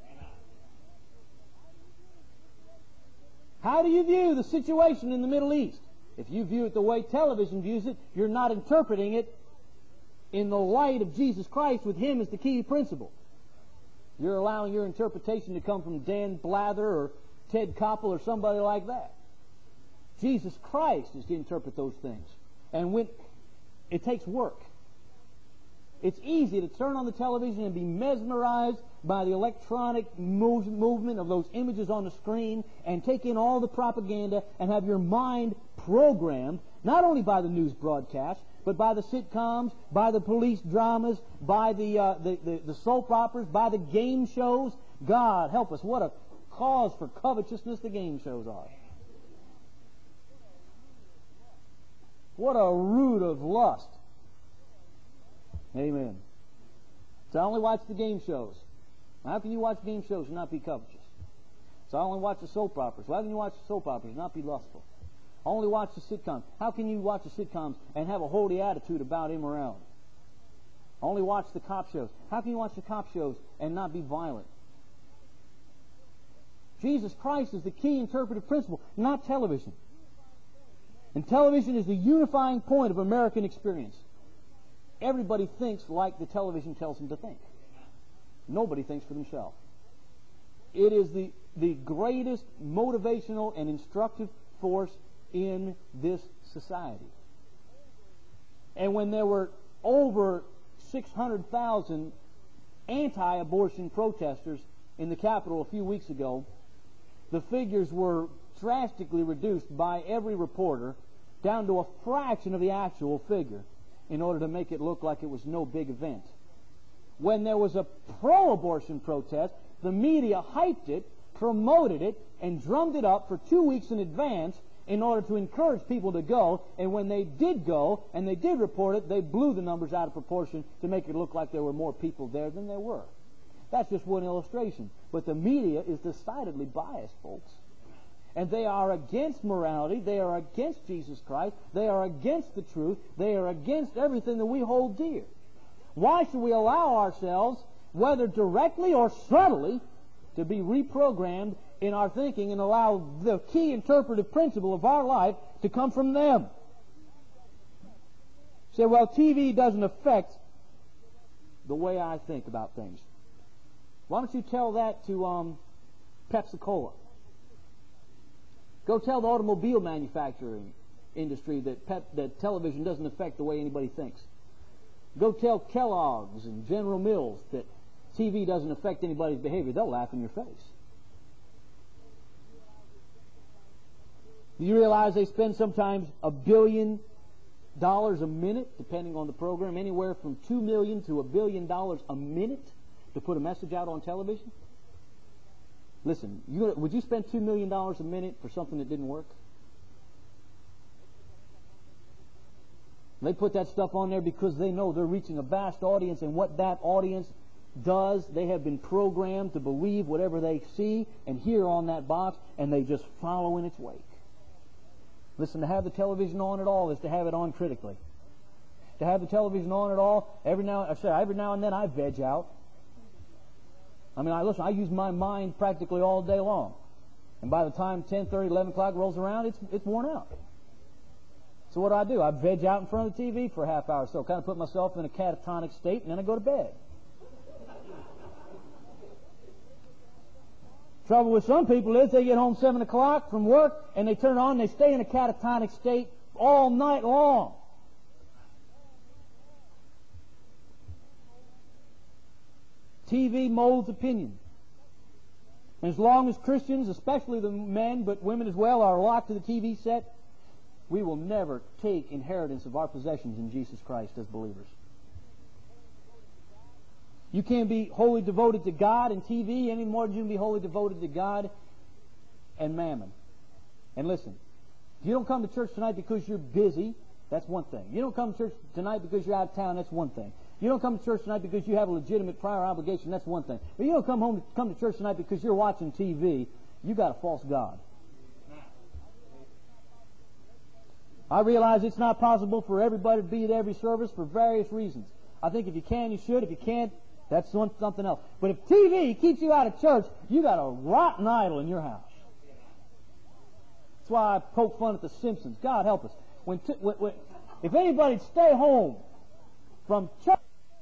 How do you view the situation in the Middle East? If you view it the way television views it, you're not interpreting it in the light of Jesus Christ with Him as the key principle. You're allowing your interpretation to come from Dan Blather or Ted Koppel or somebody like that. Jesus Christ is to interpret those things. And when it takes work. It's easy to turn on the television and be mesmerized by the electronic movement of those images on the screen and take in all the propaganda and have your mind programmed, not only by the news broadcast, but by the sitcoms, by the police dramas, by the soap operas, by the game shows. God help us, what a cause for covetousness the game shows are. What a root of lust. Amen. So I only watch the game shows. How can you watch game shows and not be covetous? So I only watch the soap operas. Why can you watch the soap operas and not be lustful? I only watch the sitcoms. How can you watch the sitcoms and have a holy attitude about immorality? I only watch the cop shows. How can you watch the cop shows and not be violent? Jesus Christ is the key interpretive principle, not television. And television is the unifying point of American experience. Everybody thinks like the television tells them to think. Nobody thinks for themselves. It is the greatest motivational and instructive force in this society. And when there were over 600,000 anti-abortion protesters in the Capitol a few weeks ago, the figures were drastically reduced by every reporter down to a fraction of the actual figure in order to make it look like it was no big event. When there was a pro-abortion protest, the media hyped it, promoted it, and drummed it up for 2 weeks in advance in order to encourage people to go. And when they did go, and they did report it, they blew the numbers out of proportion to make it look like there were more people there than there were. That's just one illustration. But the media is decidedly biased, folks. And they are against morality. They are against Jesus Christ. They are against the truth. They are against everything that we hold dear. Why should we allow ourselves, whether directly or subtly, to be reprogrammed in our thinking and allow the key interpretive principle of our life to come from them? You say, well, TV doesn't affect the way I think about things. Why don't you tell that to Pepsi-Cola? Go tell the automobile manufacturing industry that television doesn't affect the way anybody thinks. Go tell Kellogg's and General Mills that TV doesn't affect anybody's behavior. They'll laugh in your face. Do you realize they spend sometimes $1 billion a minute, depending on the program, anywhere from $2 million to $1 billion a minute to put a message out on television? Listen, would you spend $2 million a minute for something that didn't work? They put that stuff on there because they know they're reaching a vast audience, and what that audience does, they have been programmed to believe whatever they see and hear on that box, and they just follow in its wake. Listen, to have the television on at all is to have it on critically. To have the television on at all, every now and then I veg out. I mean, I use my mind practically all day long. And by the time 10:30, 11 o'clock rolls around, it's worn out. So what do? I veg out in front of the TV for a half hour or so, kind of put myself in a catatonic state, and then I go to bed. Trouble with some people is they get home 7 o'clock from work, and they turn it on, and they stay in a catatonic state all night long. TV molds opinion. And as long as Christians, especially the men, but women as well, are locked to the TV set, we will never take inheritance of our possessions in Jesus Christ as believers. You can't be wholly devoted to God and TV any more than you can be wholly devoted to God and mammon. And listen, if you don't come to church tonight because you're busy, that's one thing. You don't come to church tonight because you're out of town, that's one thing. You don't come to church tonight because you have a legitimate prior obligation, that's one thing. But you don't come to church tonight because you're watching TV, you got a false god. I realize it's not possible for everybody to be at every service for various reasons. I think if you can, you should. If you can't, that's something else. But if TV keeps you out of church, you got a rotten idol in your house. That's why I poke fun at The Simpsons. God help us. If anybody'd stay home from church,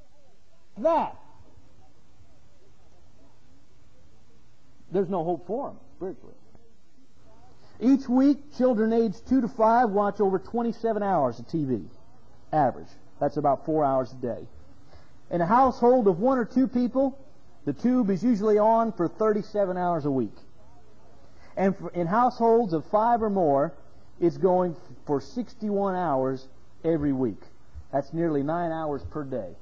there's no hope for them spiritually. Each week, children aged 2 to 5 watch over 27 hours of TV. Average. That's about 4 hours a day. In a household of 1 or 2 people, the tube is usually on for 37 hours a week. And in households of 5 or more, it's going for 61 hours every week. That's nearly 9 hours per day.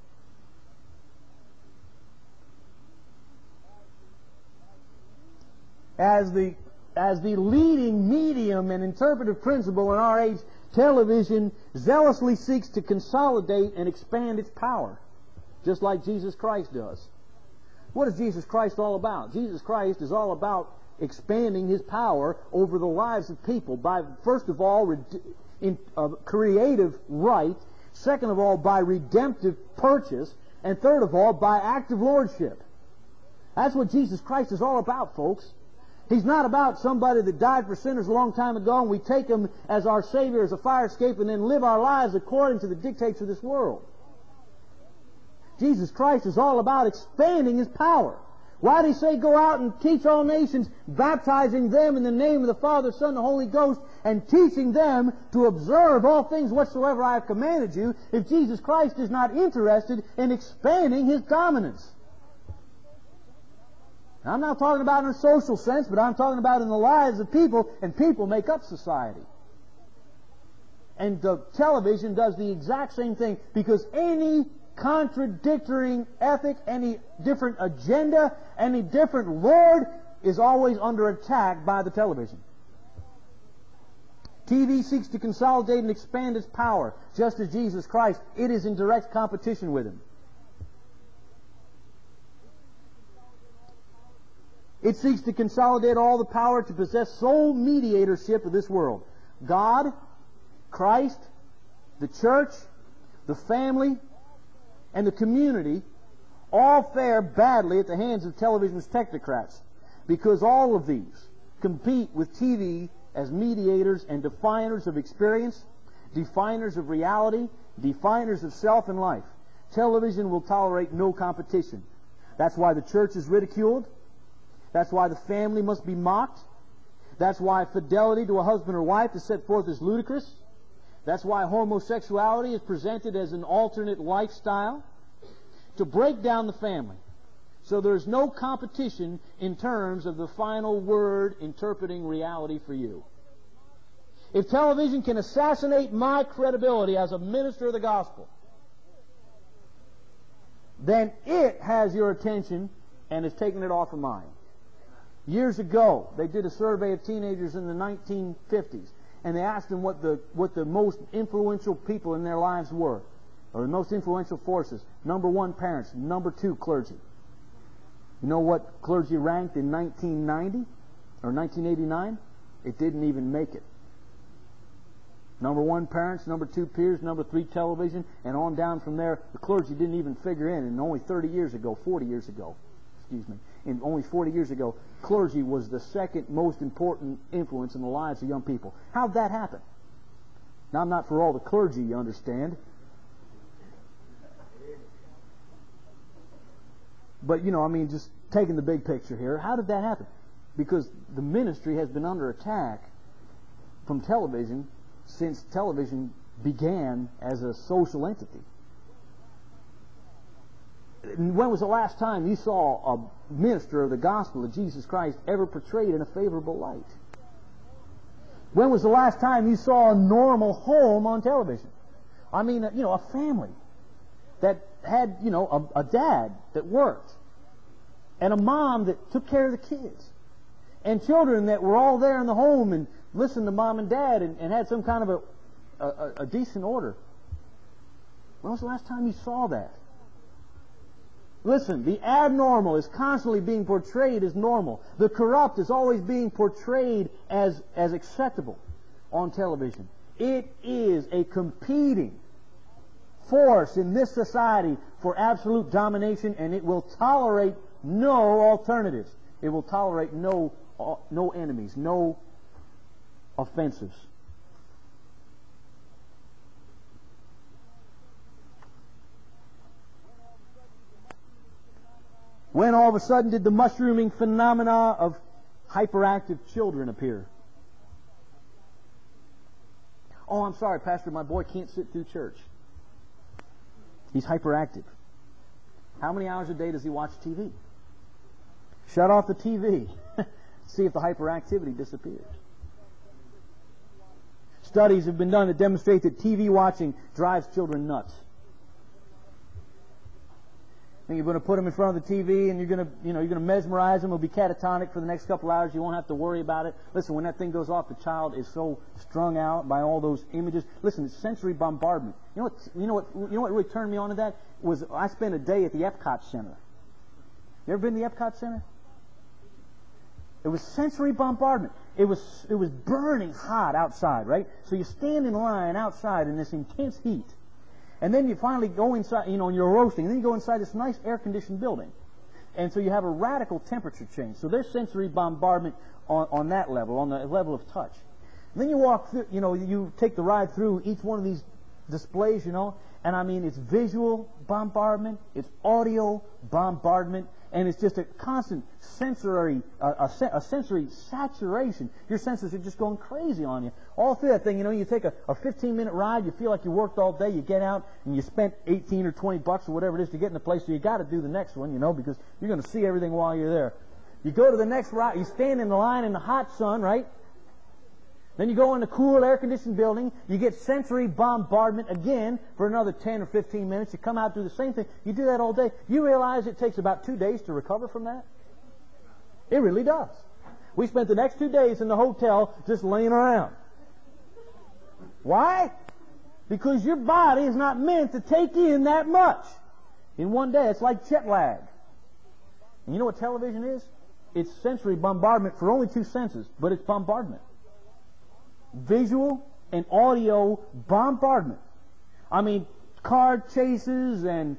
As the leading medium and interpretive principle in our age, television zealously seeks to consolidate and expand its power, just like Jesus Christ does. What is Jesus Christ all about? Jesus Christ is all about expanding His power over the lives of people by, first of all, creative right, second of all, by redemptive purchase, and third of all, by active lordship. That's what Jesus Christ is all about, folks. He's not about somebody that died for sinners a long time ago and we take Him as our Savior, as a fire escape, and then live our lives according to the dictates of this world. Jesus Christ is all about expanding His power. Why did He say, go out and teach all nations, baptizing them in the name of the Father, Son, and the Holy Ghost, and teaching them to observe all things whatsoever I have commanded you, if Jesus Christ is not interested in expanding His dominance? Now, I'm not talking about in a social sense, but I'm talking about in the lives of people, and people make up society. And the television does the exact same thing, because any contradictory ethic, any different agenda, any different Lord is always under attack by the television. TV seeks to consolidate and expand its power, just as Jesus Christ. It is in direct competition with Him. It seeks to consolidate all the power to possess sole mediatorship of this world. God, Christ, the church, the family, and the community all fare badly at the hands of television's technocrats, because all of these compete with TV as mediators and definers of experience, definers of reality, definers of self and life. Television will tolerate no competition. That's why the church is ridiculed. That's why the family must be mocked. That's why fidelity to a husband or wife is set forth as ludicrous. That's why homosexuality is presented as an alternate lifestyle, to break down the family. So there's no competition in terms of the final word interpreting reality for you. If television can assassinate my credibility as a minister of the gospel, then it has your attention and has taken it off of mine. Years ago, they did a survey of teenagers in the 1950s, and they asked them what the most influential people in their lives were, or the most influential forces. Number 1, parents. Number 2, clergy. You know what clergy ranked in 1990 or 1989? It didn't even make it. Number 1, parents. Number 2, peers. Number 3, television. And on down from there, the clergy didn't even figure in. And only 40 years ago, and only 40 years ago, clergy was the second most important influence in the lives of young people. How'd that happen? Now, I'm not for all the clergy, you understand. But, just taking the big picture here, how did that happen? Because the ministry has been under attack from television since television began as a social entity. When was the last time you saw a minister of the gospel of Jesus Christ ever portrayed in a favorable light? When was the last time you saw a normal home on television? I mean, a family that had, a dad that worked, and a mom that took care of the kids, and children that were all there in the home and listened to mom and dad and had some kind of a decent order. When was the last time you saw that? Listen, the abnormal is constantly being portrayed as normal. The corrupt is always being portrayed as acceptable on television. It is a competing force in this society for absolute domination, and it will tolerate no alternatives. It will tolerate no enemies, no offensives. When all of a sudden did the mushrooming phenomena of hyperactive children appear? Oh, I'm sorry, Pastor, my boy can't sit through church. He's hyperactive. How many hours a day does he watch TV? Shut off the TV. See if the hyperactivity disappears. Studies have been done to demonstrate that TV watching drives children nuts. And you're going to put them in front of the TV, and you're going to mesmerize them. It'll be catatonic for the next couple hours. You won't have to worry about it. Listen, when that thing goes off, the child is so strung out by all those images. Listen, it's sensory bombardment. You know what really turned me on to that was I spent a day at the Epcot Center. You ever been to the Epcot Center? It was sensory bombardment. It was burning hot outside, right? So you stand in line outside in this intense heat. And then you finally go inside, and you're roasting. And then you go inside this nice air-conditioned building. And so you have a radical temperature change. So there's sensory bombardment on that level, on the level of touch. And then you walk through, you take the ride through each one of these displays, and I mean, it's visual bombardment, it's audio bombardment, and it's just a constant sensory saturation. Your senses are just going crazy on you. All through that thing, you take a 15-minute ride, you feel like you worked all day, you get out, and you spent $18 or $20 or whatever it is to get in the place, so you got to do the next one, because you're going to see everything while you're there. You go to the next ride, you stand in the line in the hot sun, right? Then you go in the cool air-conditioned building. You get sensory bombardment again for another 10 or 15 minutes. You come out, do the same thing. You do that all day. You realize it takes about 2 days to recover from that? It really does. We spent the next 2 days in the hotel just laying around. Why? Because your body is not meant to take in that much in one day. It's like jet lag. And you know what television is? It's sensory bombardment for only 2 senses, but it's bombardment. Visual and audio bombardment. I mean, car chases and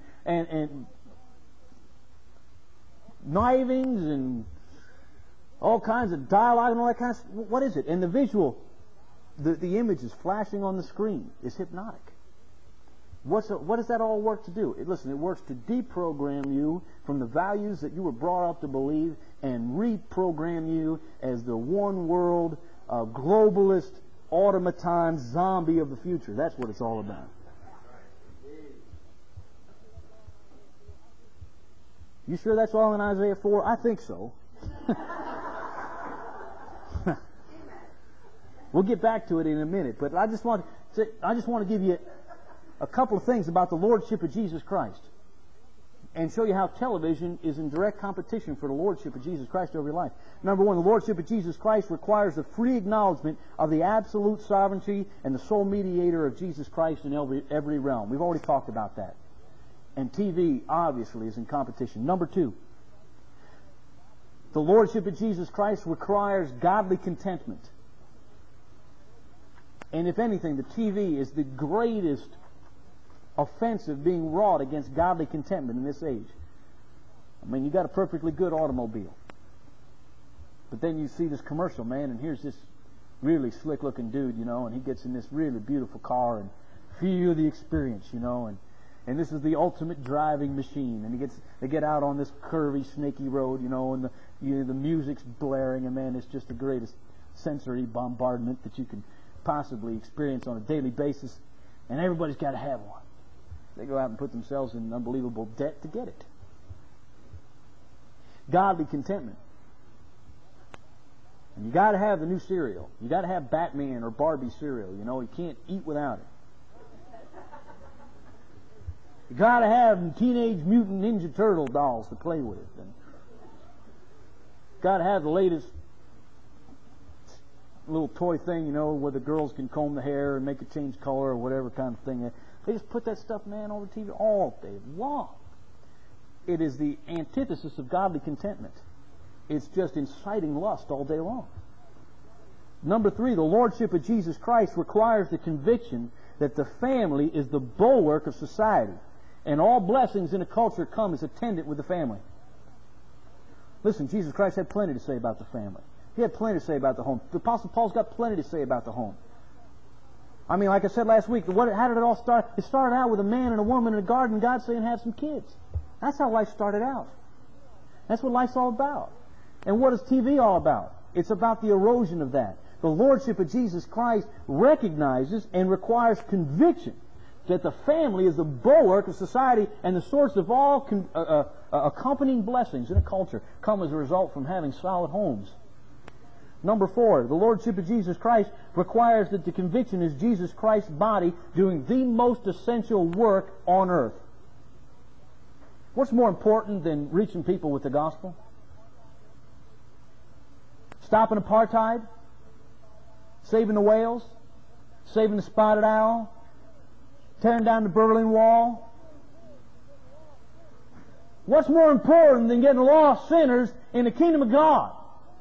knivings and all kinds of dialogue and all that kind of stuff. What is it? And the visual, the images flashing on the screen is hypnotic. What does that all work to do? Listen, it works to deprogram you from the values that you were brought up to believe and reprogram you as the one world globalist, automaton zombie of the future. That's what it's all about. You sure that's all in Isaiah 4? I think so. We'll get back to it in a minute, but I just want to give you a couple of things about the lordship of Jesus Christ and show you how television is in direct competition for the lordship of Jesus Christ over your life. Number one, the lordship of Jesus Christ requires the free acknowledgement of the absolute sovereignty and the sole mediator of Jesus Christ in every realm. We've already talked about that. And TV, obviously, is in competition. Number two, the lordship of Jesus Christ requires godly contentment. And if anything, the TV is the greatest offensive being wrought against godly contentment in this age. I mean, you got a perfectly good automobile, but then you see this commercial, man, and here's this really slick-looking dude, and he gets in this really beautiful car and feel the experience, and this is the ultimate driving machine, and they get out on this curvy, snaky road, and the music's blaring, and man, it's just the greatest sensory bombardment that you can possibly experience on a daily basis, and everybody's got to have one. They go out and put themselves in unbelievable debt to get it. Godly contentment. And you got to have the new cereal. You got to have Batman or Barbie cereal. You know, you can't eat without it. You got to have Teenage Mutant Ninja Turtle dolls to play with. And got to have the latest little toy thing, you know, where the girls can comb the hair and make it change color or whatever kind of thing. They just put that stuff, man, over TV all day long. It is the antithesis of godly contentment. It's just inciting lust all day long. Number 3, the Lordship of Jesus Christ requires the conviction that the family is the bulwark of society, and all blessings in a culture come as attendant with the family. Listen, Jesus Christ had plenty to say about the family. He had plenty to say about the home. The Apostle Paul's got plenty to say about the home. I mean, like I said last week, how did it all start? It started out with a man and a woman in a garden, and God saying, have some kids. That's how life started out. That's what life's all about. And what is TV all about? It's about the erosion of that. The Lordship of Jesus Christ recognizes and requires conviction that the family is the bulwark of society and the source of all accompanying blessings in a culture come as a result from having solid homes. Number 4, the Lordship of Jesus Christ requires that the conviction is Jesus Christ's body doing the most essential work on earth. What's more important than reaching people with the gospel? Stopping apartheid? Saving the whales? Saving the spotted owl? Tearing down the Berlin Wall? What's more important than getting lost sinners in the kingdom of God?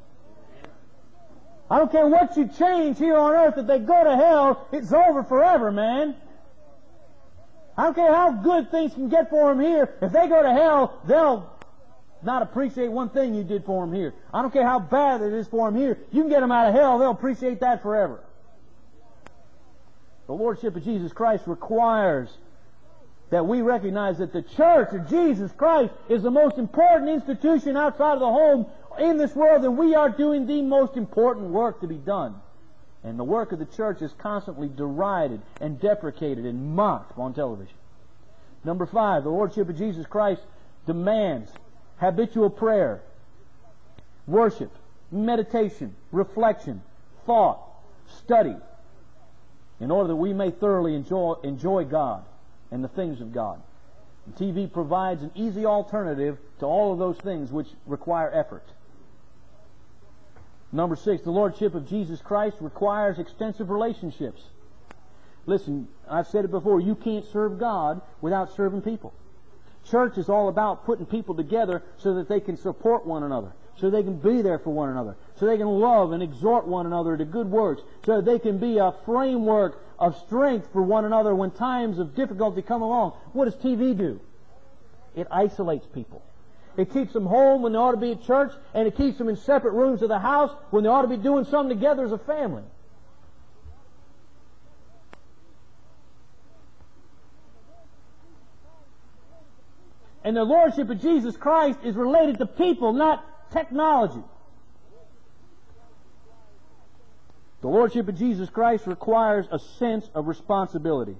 I don't care what you change here on earth, if they go to hell, it's over forever, man. I don't care how good things can get for them here. If they go to hell, they'll not appreciate one thing you did for them here. I don't care how bad it is for them here. You can get them out of hell, they'll appreciate that forever. The Lordship of Jesus Christ requires that we recognize that the Church of Jesus Christ is the most important institution outside of the home in this world, and we are doing the most important work to be done. And the work of the church is constantly derided and deprecated and mocked on television. Number 5, the Lordship of Jesus Christ demands habitual prayer, worship, meditation, reflection, thought, study, in order that we may thoroughly enjoy God and the things of God. And TV provides an easy alternative to all of those things which require effort. Number 6, the Lordship of Jesus Christ requires extensive relationships. Listen, I've said it before, you can't serve God without serving people. Church is all about putting people together so that they can support one another, so they can be there for one another, so they can love and exhort one another to good works, so that they can be a framework of strength for one another when times of difficulty come along. What does TV do? It isolates people. It keeps them home when they ought to be at church, and it keeps them in separate rooms of the house when they ought to be doing something together as a family. And the Lordship of Jesus Christ is related to people, not technology. The Lordship of Jesus Christ requires a sense of responsibility.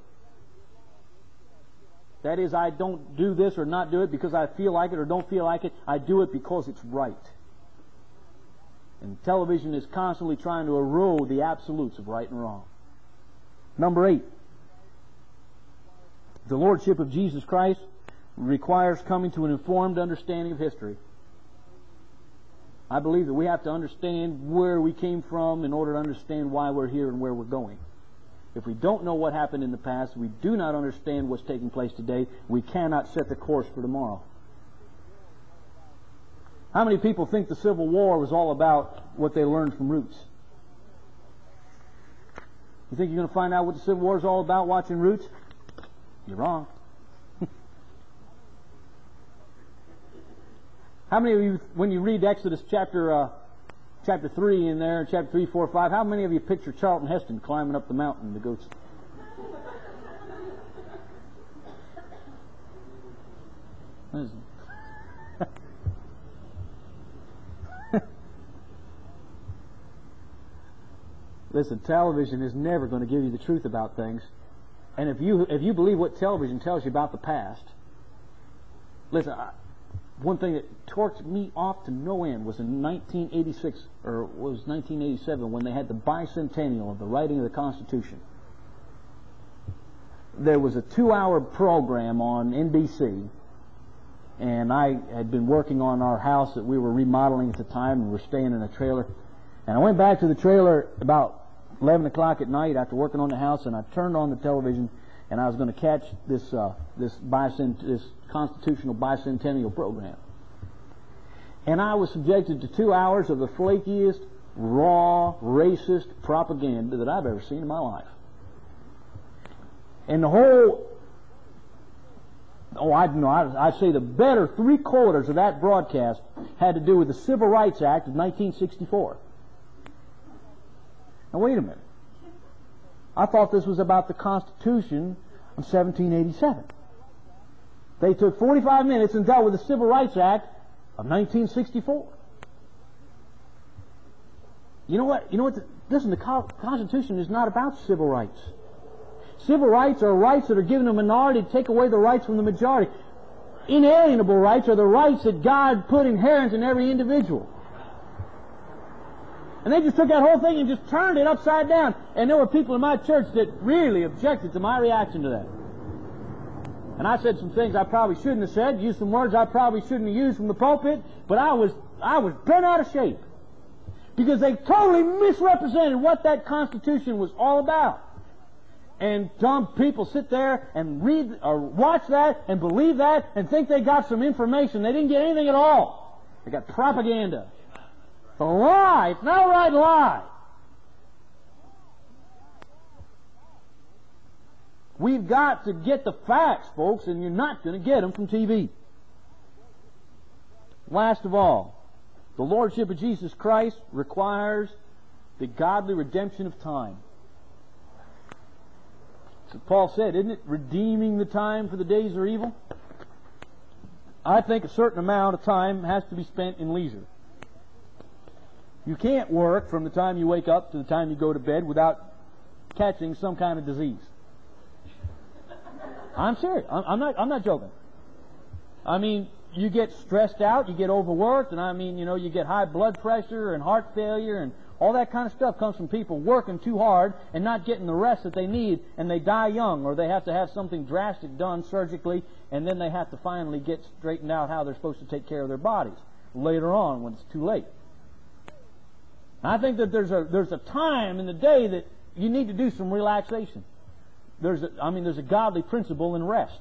That is, I don't do this or not do it because I feel like it or don't feel like it. I do it because it's right. And television is constantly trying to erode the absolutes of right and wrong. Number 8. The Lordship of Jesus Christ requires coming to an informed understanding of history. I believe that we have to understand where we came from in order to understand why we're here and where we're going. If we don't know what happened in the past, we do not understand what's taking place today, we cannot set the course for tomorrow. How many people think the Civil War was all about what they learned from Roots? You think you're going to find out what the Civil War is all about watching Roots? You're wrong. How many of you, when you read Exodus chapter 3 in there, chapter 3, 4, 5, how many of you picture Charlton Heston climbing up the mountain to go? Listen, television is never going to give you the truth about things. And if you believe what television tells you about the past, listen, one thing that torqued me off to no end was in 1986, or was 1987, when they had the bicentennial of the writing of the Constitution. There was a 2-hour program on NBC, and I had been working on our house that we were remodeling at the time, and we were staying in a trailer. And I went back to the trailer about 11 o'clock at night after working on the house, and I turned on the television, and I was going to catch this constitutional bicentennial program. And I was subjected to 2 hours of the flakiest, raw, racist propaganda that I've ever seen in my life. And the whole, I'd say the better 3/4 of that broadcast had to do with the Civil Rights Act of 1964. Now wait a minute. I thought this was about the Constitution of 1787. They took 45 minutes and dealt with the Civil Rights Act of 1964. You know what? Listen, the Constitution is not about civil rights. Civil rights are rights that are given to a minority to take away the rights from the majority. Inalienable rights are the rights that God put inherent in every individual. And they just took that whole thing and just turned it upside down. And there were people in my church that really objected to my reaction to that. And I said some things I probably shouldn't have said, used some words I probably shouldn't have used from the pulpit, but I was bent out of shape. Because they totally misrepresented what that Constitution was all about. And some people sit there and read or watch that and believe that and think they got some information. They didn't get anything at all. They got propaganda. It's a lie. It's not a right lie. We've got to get the facts, folks, and you're not going to get them from TV. Last of all, the Lordship of Jesus Christ requires the godly redemption of time. So Paul said, isn't it redeeming the time, for the days are evil? I think a certain amount of time has to be spent in leisure. You can't work from the time you wake up to the time you go to bed without catching some kind of disease. I'm serious. I'm not joking. I mean, you get stressed out, you get overworked, and I mean, you get high blood pressure and heart failure, and all that kind of stuff comes from people working too hard and not getting the rest that they need, and they die young, or they have to have something drastic done surgically, and then they have to finally get straightened out how they're supposed to take care of their bodies later on when it's too late. I think that there's a time in the day that you need to do some relaxation. There's a godly principle in rest.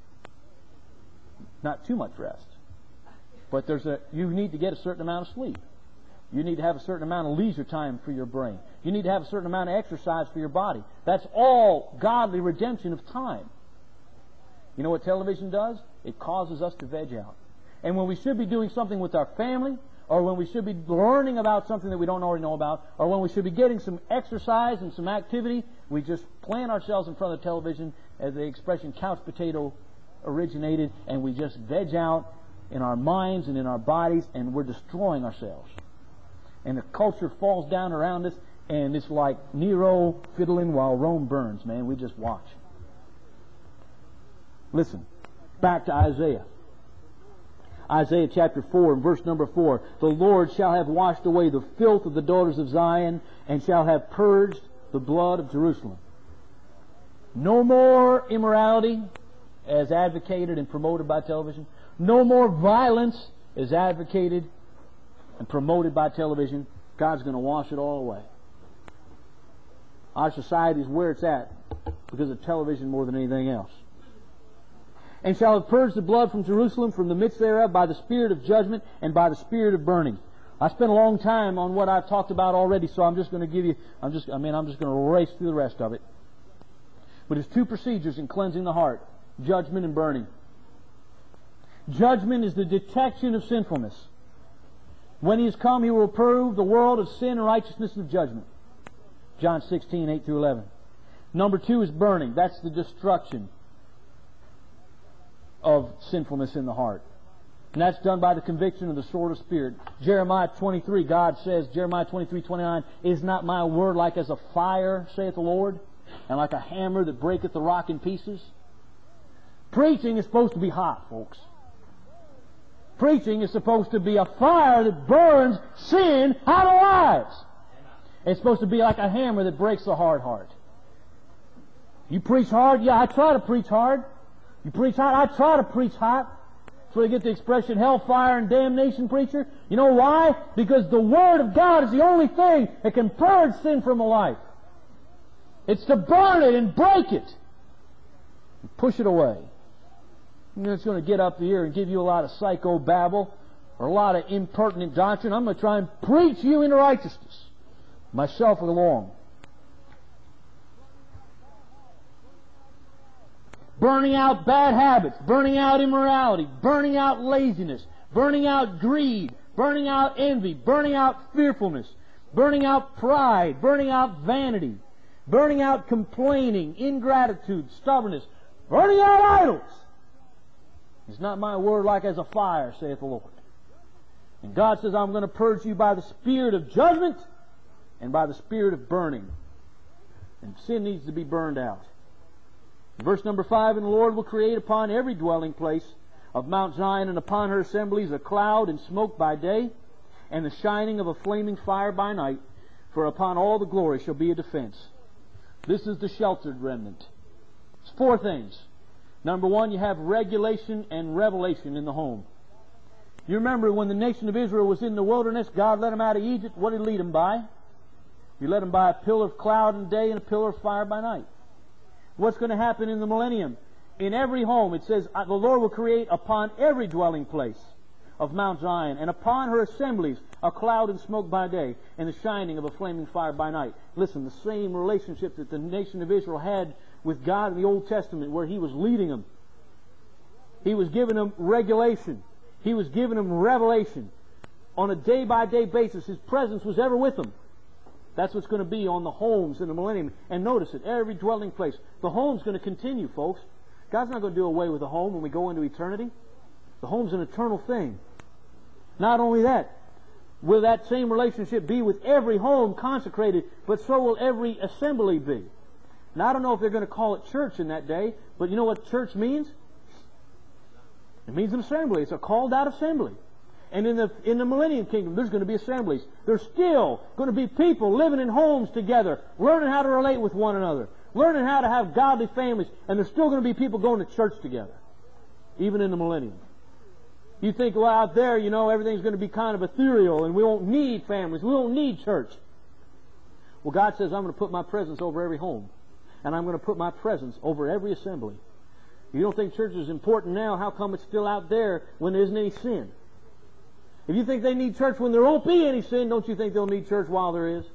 Not too much rest. But you need to get a certain amount of sleep. You need to have a certain amount of leisure time for your brain. You need to have a certain amount of exercise for your body. That's all godly redemption of time. You know what television does? It causes us to veg out. And when we should be doing something with our family, or when we should be learning about something that we don't already know about, or when we should be getting some exercise and some activity, we just plant ourselves in front of the television, as the expression couch potato originated, and we just veg out in our minds and in our bodies, and we're destroying ourselves. And the culture falls down around us, and it's like Nero fiddling while Rome burns, man. We just watch. Listen, back to Isaiah. Isaiah chapter 4 and verse number 4. The Lord shall have washed away the filth of the daughters of Zion, and shall have purged the blood of Jerusalem. No more immorality as advocated and promoted by television. No more violence as advocated and promoted by television. God's going to wash it all away. Our society is where it's at because of television more than anything else. And shall have purged the blood from Jerusalem, from the midst thereof, by the spirit of judgment and by the spirit of burning. I spent a long time on what I've talked about already, so I'm just going to give you, I'm just going to race through the rest of it. But there's two procedures in cleansing the heart: judgment and burning. Judgment is the detection of sinfulness. When He has come, He will prove the world of sin and righteousness and of judgment. John 16, 8 through 11. Number two is burning. That's the destruction of sinfulness in the heart. And that's done by the conviction of the sword of Spirit. Jeremiah 23, God says, Jeremiah 23:29, is not my word like as a fire, saith the Lord, and like a hammer that breaketh the rock in pieces? Preaching is supposed to be hot, folks. Preaching is supposed to be a fire that burns sin out of lives. It's supposed to be like a hammer that breaks the hard heart. You preach hard? Yeah, I try to preach hard. You preach hot? I try to preach hot. That's where you get the expression hellfire and damnation preacher. You know why? Because the Word of God is the only thing that can purge sin from a life. It's to burn it and break it. And push it away. And it's going to get up here and give you a lot of psychobabble or a lot of impertinent doctrine. I'm going to try and preach you into righteousness. Myself along. Burning out bad habits, burning out immorality, burning out laziness, burning out greed, burning out envy, burning out fearfulness, burning out pride, burning out vanity, burning out complaining, ingratitude, stubbornness, burning out idols. Is not my word like as a fire, saith the Lord. And God says, I'm going to purge you by the spirit of judgment and by the spirit of burning. And sin needs to be burned out. Verse number 5, And the Lord will create upon every dwelling place of Mount Zion and upon her assemblies a cloud and smoke by day, and the shining of a flaming fire by night, for upon all the glory shall be a defense. This is the sheltered remnant. It's 4 things. Number 1, you have regulation and revelation in the home. You remember when the nation of Israel was in the wilderness, God led them out of Egypt. What did He lead them by? He led them by a pillar of cloud in the day and a pillar of fire by night. What's going to happen in the millennium? In every home, it says, the Lord will create upon every dwelling place of Mount Zion, and upon her assemblies a cloud and smoke by day, and the shining of a flaming fire by night. Listen, the same relationship that the nation of Israel had with God in the Old Testament, where He was leading them. He was giving them regulation. He was giving them revelation. On a day-by-day basis, His presence was ever with them. That's what's going to be on the homes in the millennium. And notice it, every dwelling place. The home's going to continue, folks. God's not going to do away with the home when we go into eternity. The home's an eternal thing. Not only that, will that same relationship be with every home consecrated, but so will every assembly be. Now, I don't know if they're going to call it church in that day, but you know what church means? It means an assembly. It's a called out assembly. And in the millennium kingdom, there's going to be assemblies. There's still going to be people living in homes together, learning how to relate with one another, learning how to have godly families, and there's still going to be people going to church together, even in the millennium. You think, well, out there, you know, everything's going to be kind of ethereal, and we won't need families, we won't need church. Well, God says, I'm going to put my presence over every home, and I'm going to put my presence over every assembly. You don't think church is important now? How come it's still out there when there isn't any sin? If you think they need church when there won't be any sin, don't you think they'll need church while there is?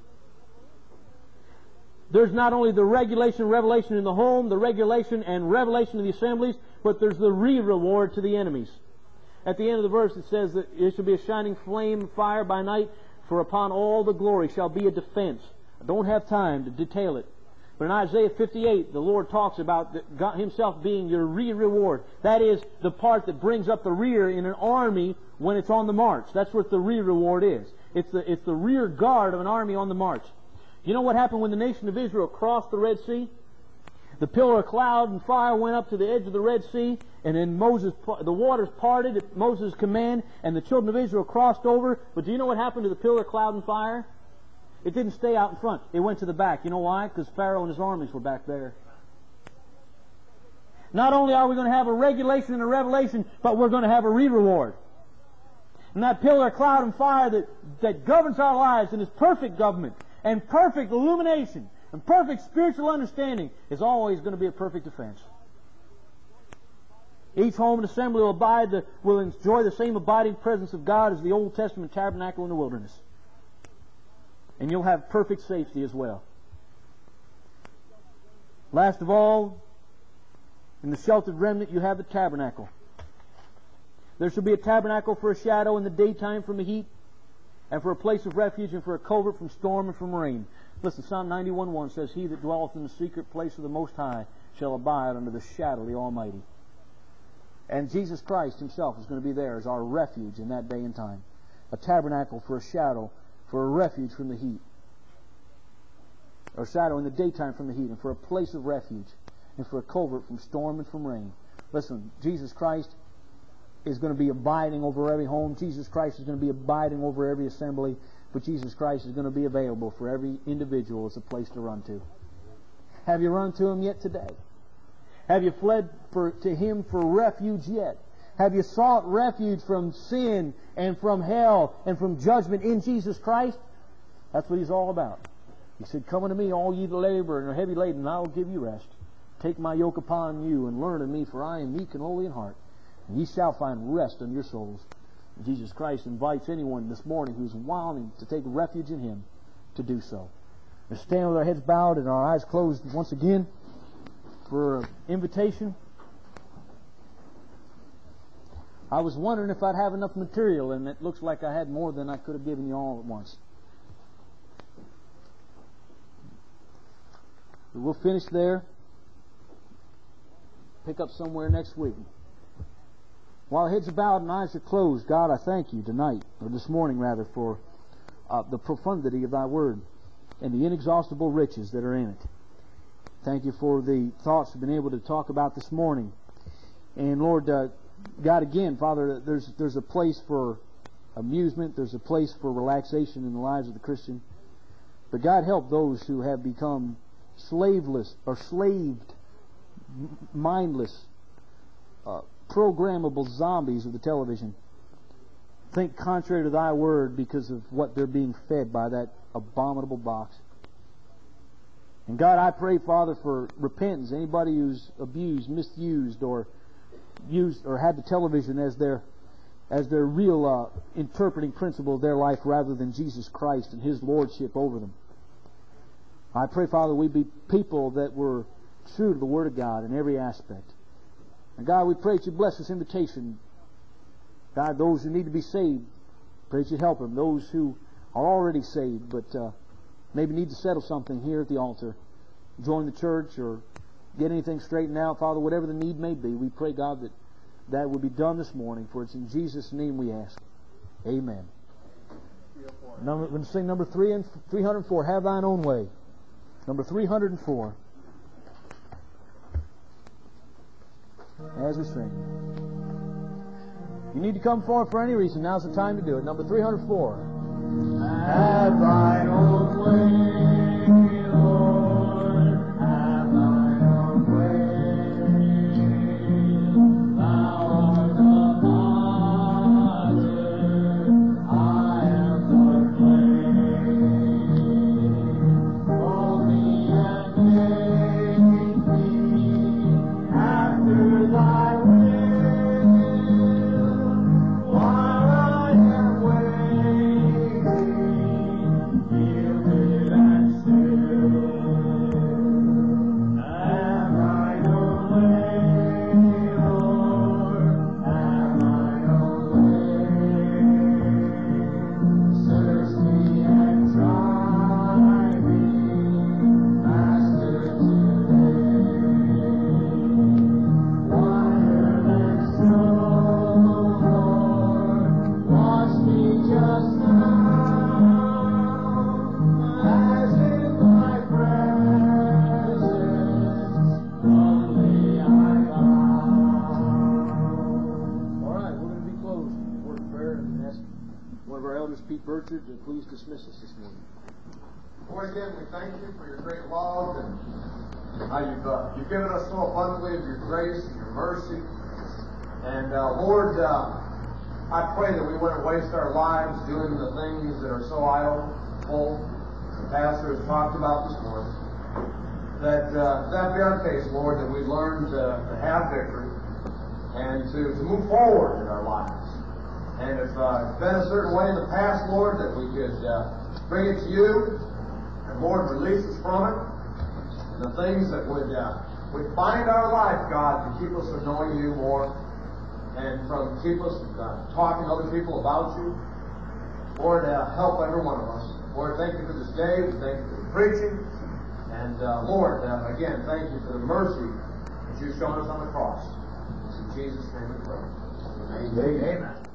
There's not only the regulation and revelation in the home, the regulation and revelation in the assemblies, but there's the reward to the enemies. At the end of the verse it says that it shall be a shining flame of fire by night, for upon all the glory shall be a defense. I don't have time to detail it. But in Isaiah 58, the Lord talks about God Himself being your reward. That is the part that brings up the rear in an army when it's on the march. That's what the reward is. It's the rear guard of an army on the march. You know what happened when the nation of Israel crossed the Red Sea? The pillar of cloud and fire went up to the edge of the Red Sea, and then the waters parted at Moses' command, and the children of Israel crossed over. But do you know what happened to the pillar of cloud and fire? It didn't stay out in front. It went to the back. You know why? Because Pharaoh and his armies were back there. Not only are we going to have a regulation and a revelation, but we're going to have a reward. And that pillar of cloud and fire that governs our lives and is perfect government and perfect illumination and perfect spiritual understanding is always going to be a perfect defense. Each home and assembly will enjoy the same abiding presence of God as the Old Testament tabernacle in the wilderness. And you'll have perfect safety as well. Last of all, in the sheltered remnant, you have the tabernacle. There shall be a tabernacle for a shadow in the daytime from the heat, and for a place of refuge, and for a covert from storm and from rain. Listen, Psalm 91:1 says, He that dwelleth in the secret place of the Most High shall abide under the shadow of the Almighty. And Jesus Christ Himself is going to be there as our refuge in that day and time. A tabernacle for a shadow, for a refuge from the heat. Or shadow in the daytime from the heat, and for a place of refuge, and for a covert from storm and from rain. Listen, Jesus Christ is going to be abiding over every home. Jesus Christ is going to be abiding over every assembly. But Jesus Christ is going to be available for every individual as a place to run to. Have you run to Him yet today? Have you fled to Him for refuge yet? Have you sought refuge from sin and from hell and from judgment in Jesus Christ? That's what He's all about. He said, "Come unto me, all ye that labor and are heavy laden, and I will give you rest. Take my yoke upon you and learn of me, for I am meek and lowly in heart, and ye shall find rest unto your souls." And Jesus Christ invites anyone this morning who's wanting to take refuge in Him to do so. Let's stand with our heads bowed and our eyes closed once again for an invitation. I was wondering if I'd have enough material, and it looks like I had more than I could have given you all at once. But we'll finish there. Pick up somewhere next week. While heads are bowed and eyes are closed, God, I thank you tonight, or this morning rather, for the profundity of Thy Word and the inexhaustible riches that are in it. Thank you for the thoughts we've been able to talk about this morning. And Lord, God, again, Father, there's a place for amusement, there's a place for relaxation in the lives of the Christian. But God, help those who have become slaveless or slaved, mindless, programmable zombies of the television. Think contrary to Thy Word because of what they're being fed by that abominable box. And God, I pray, Father, for repentance. Anybody who's abused, misused, or used or had the television as their real interpreting principle of their life rather than Jesus Christ and His Lordship over them. I pray, Father, we be people that were true to the Word of God in every aspect. And God, we pray that You bless this invitation. God, those who need to be saved, pray that You help them. Those who are already saved but maybe need to settle something here at the altar, join the church or get anything straightened out, Father, whatever the need may be, we pray, God, that that will be done this morning, for it's in Jesus' name we ask. Amen. We're going to sing number 304, Have Thine Own Way. Number 304. As we sing. You need to come forward for any reason, now's the time to do it. Number 304.
Have Thine own way, Lord, have Thine own way. Thou art the potter, I am the clay. Mold me and make me after Thy will.
Please dismiss us this morning.
Lord, again, we thank You for Your great love and how You've given us so abundantly of Your grace and Your mercy. And Lord, I pray that we wouldn't waste our lives doing the things that are so idle-full. The Pastor has talked about this morning. That be our case, Lord, that we learn to have victory and to move forward in our lives. And if it's been a certain way in the past, Lord, that we could bring it to You, and Lord, release us from it, and the things that would bind our life, God, to keep us from knowing You more, and from keep us talking to other people about You. Lord, help every one of us. Lord, thank You for this day. We thank You for the preaching. And Lord, again, thank You for the mercy that You've shown us on the cross. In Jesus' name we pray. Amen. Amen.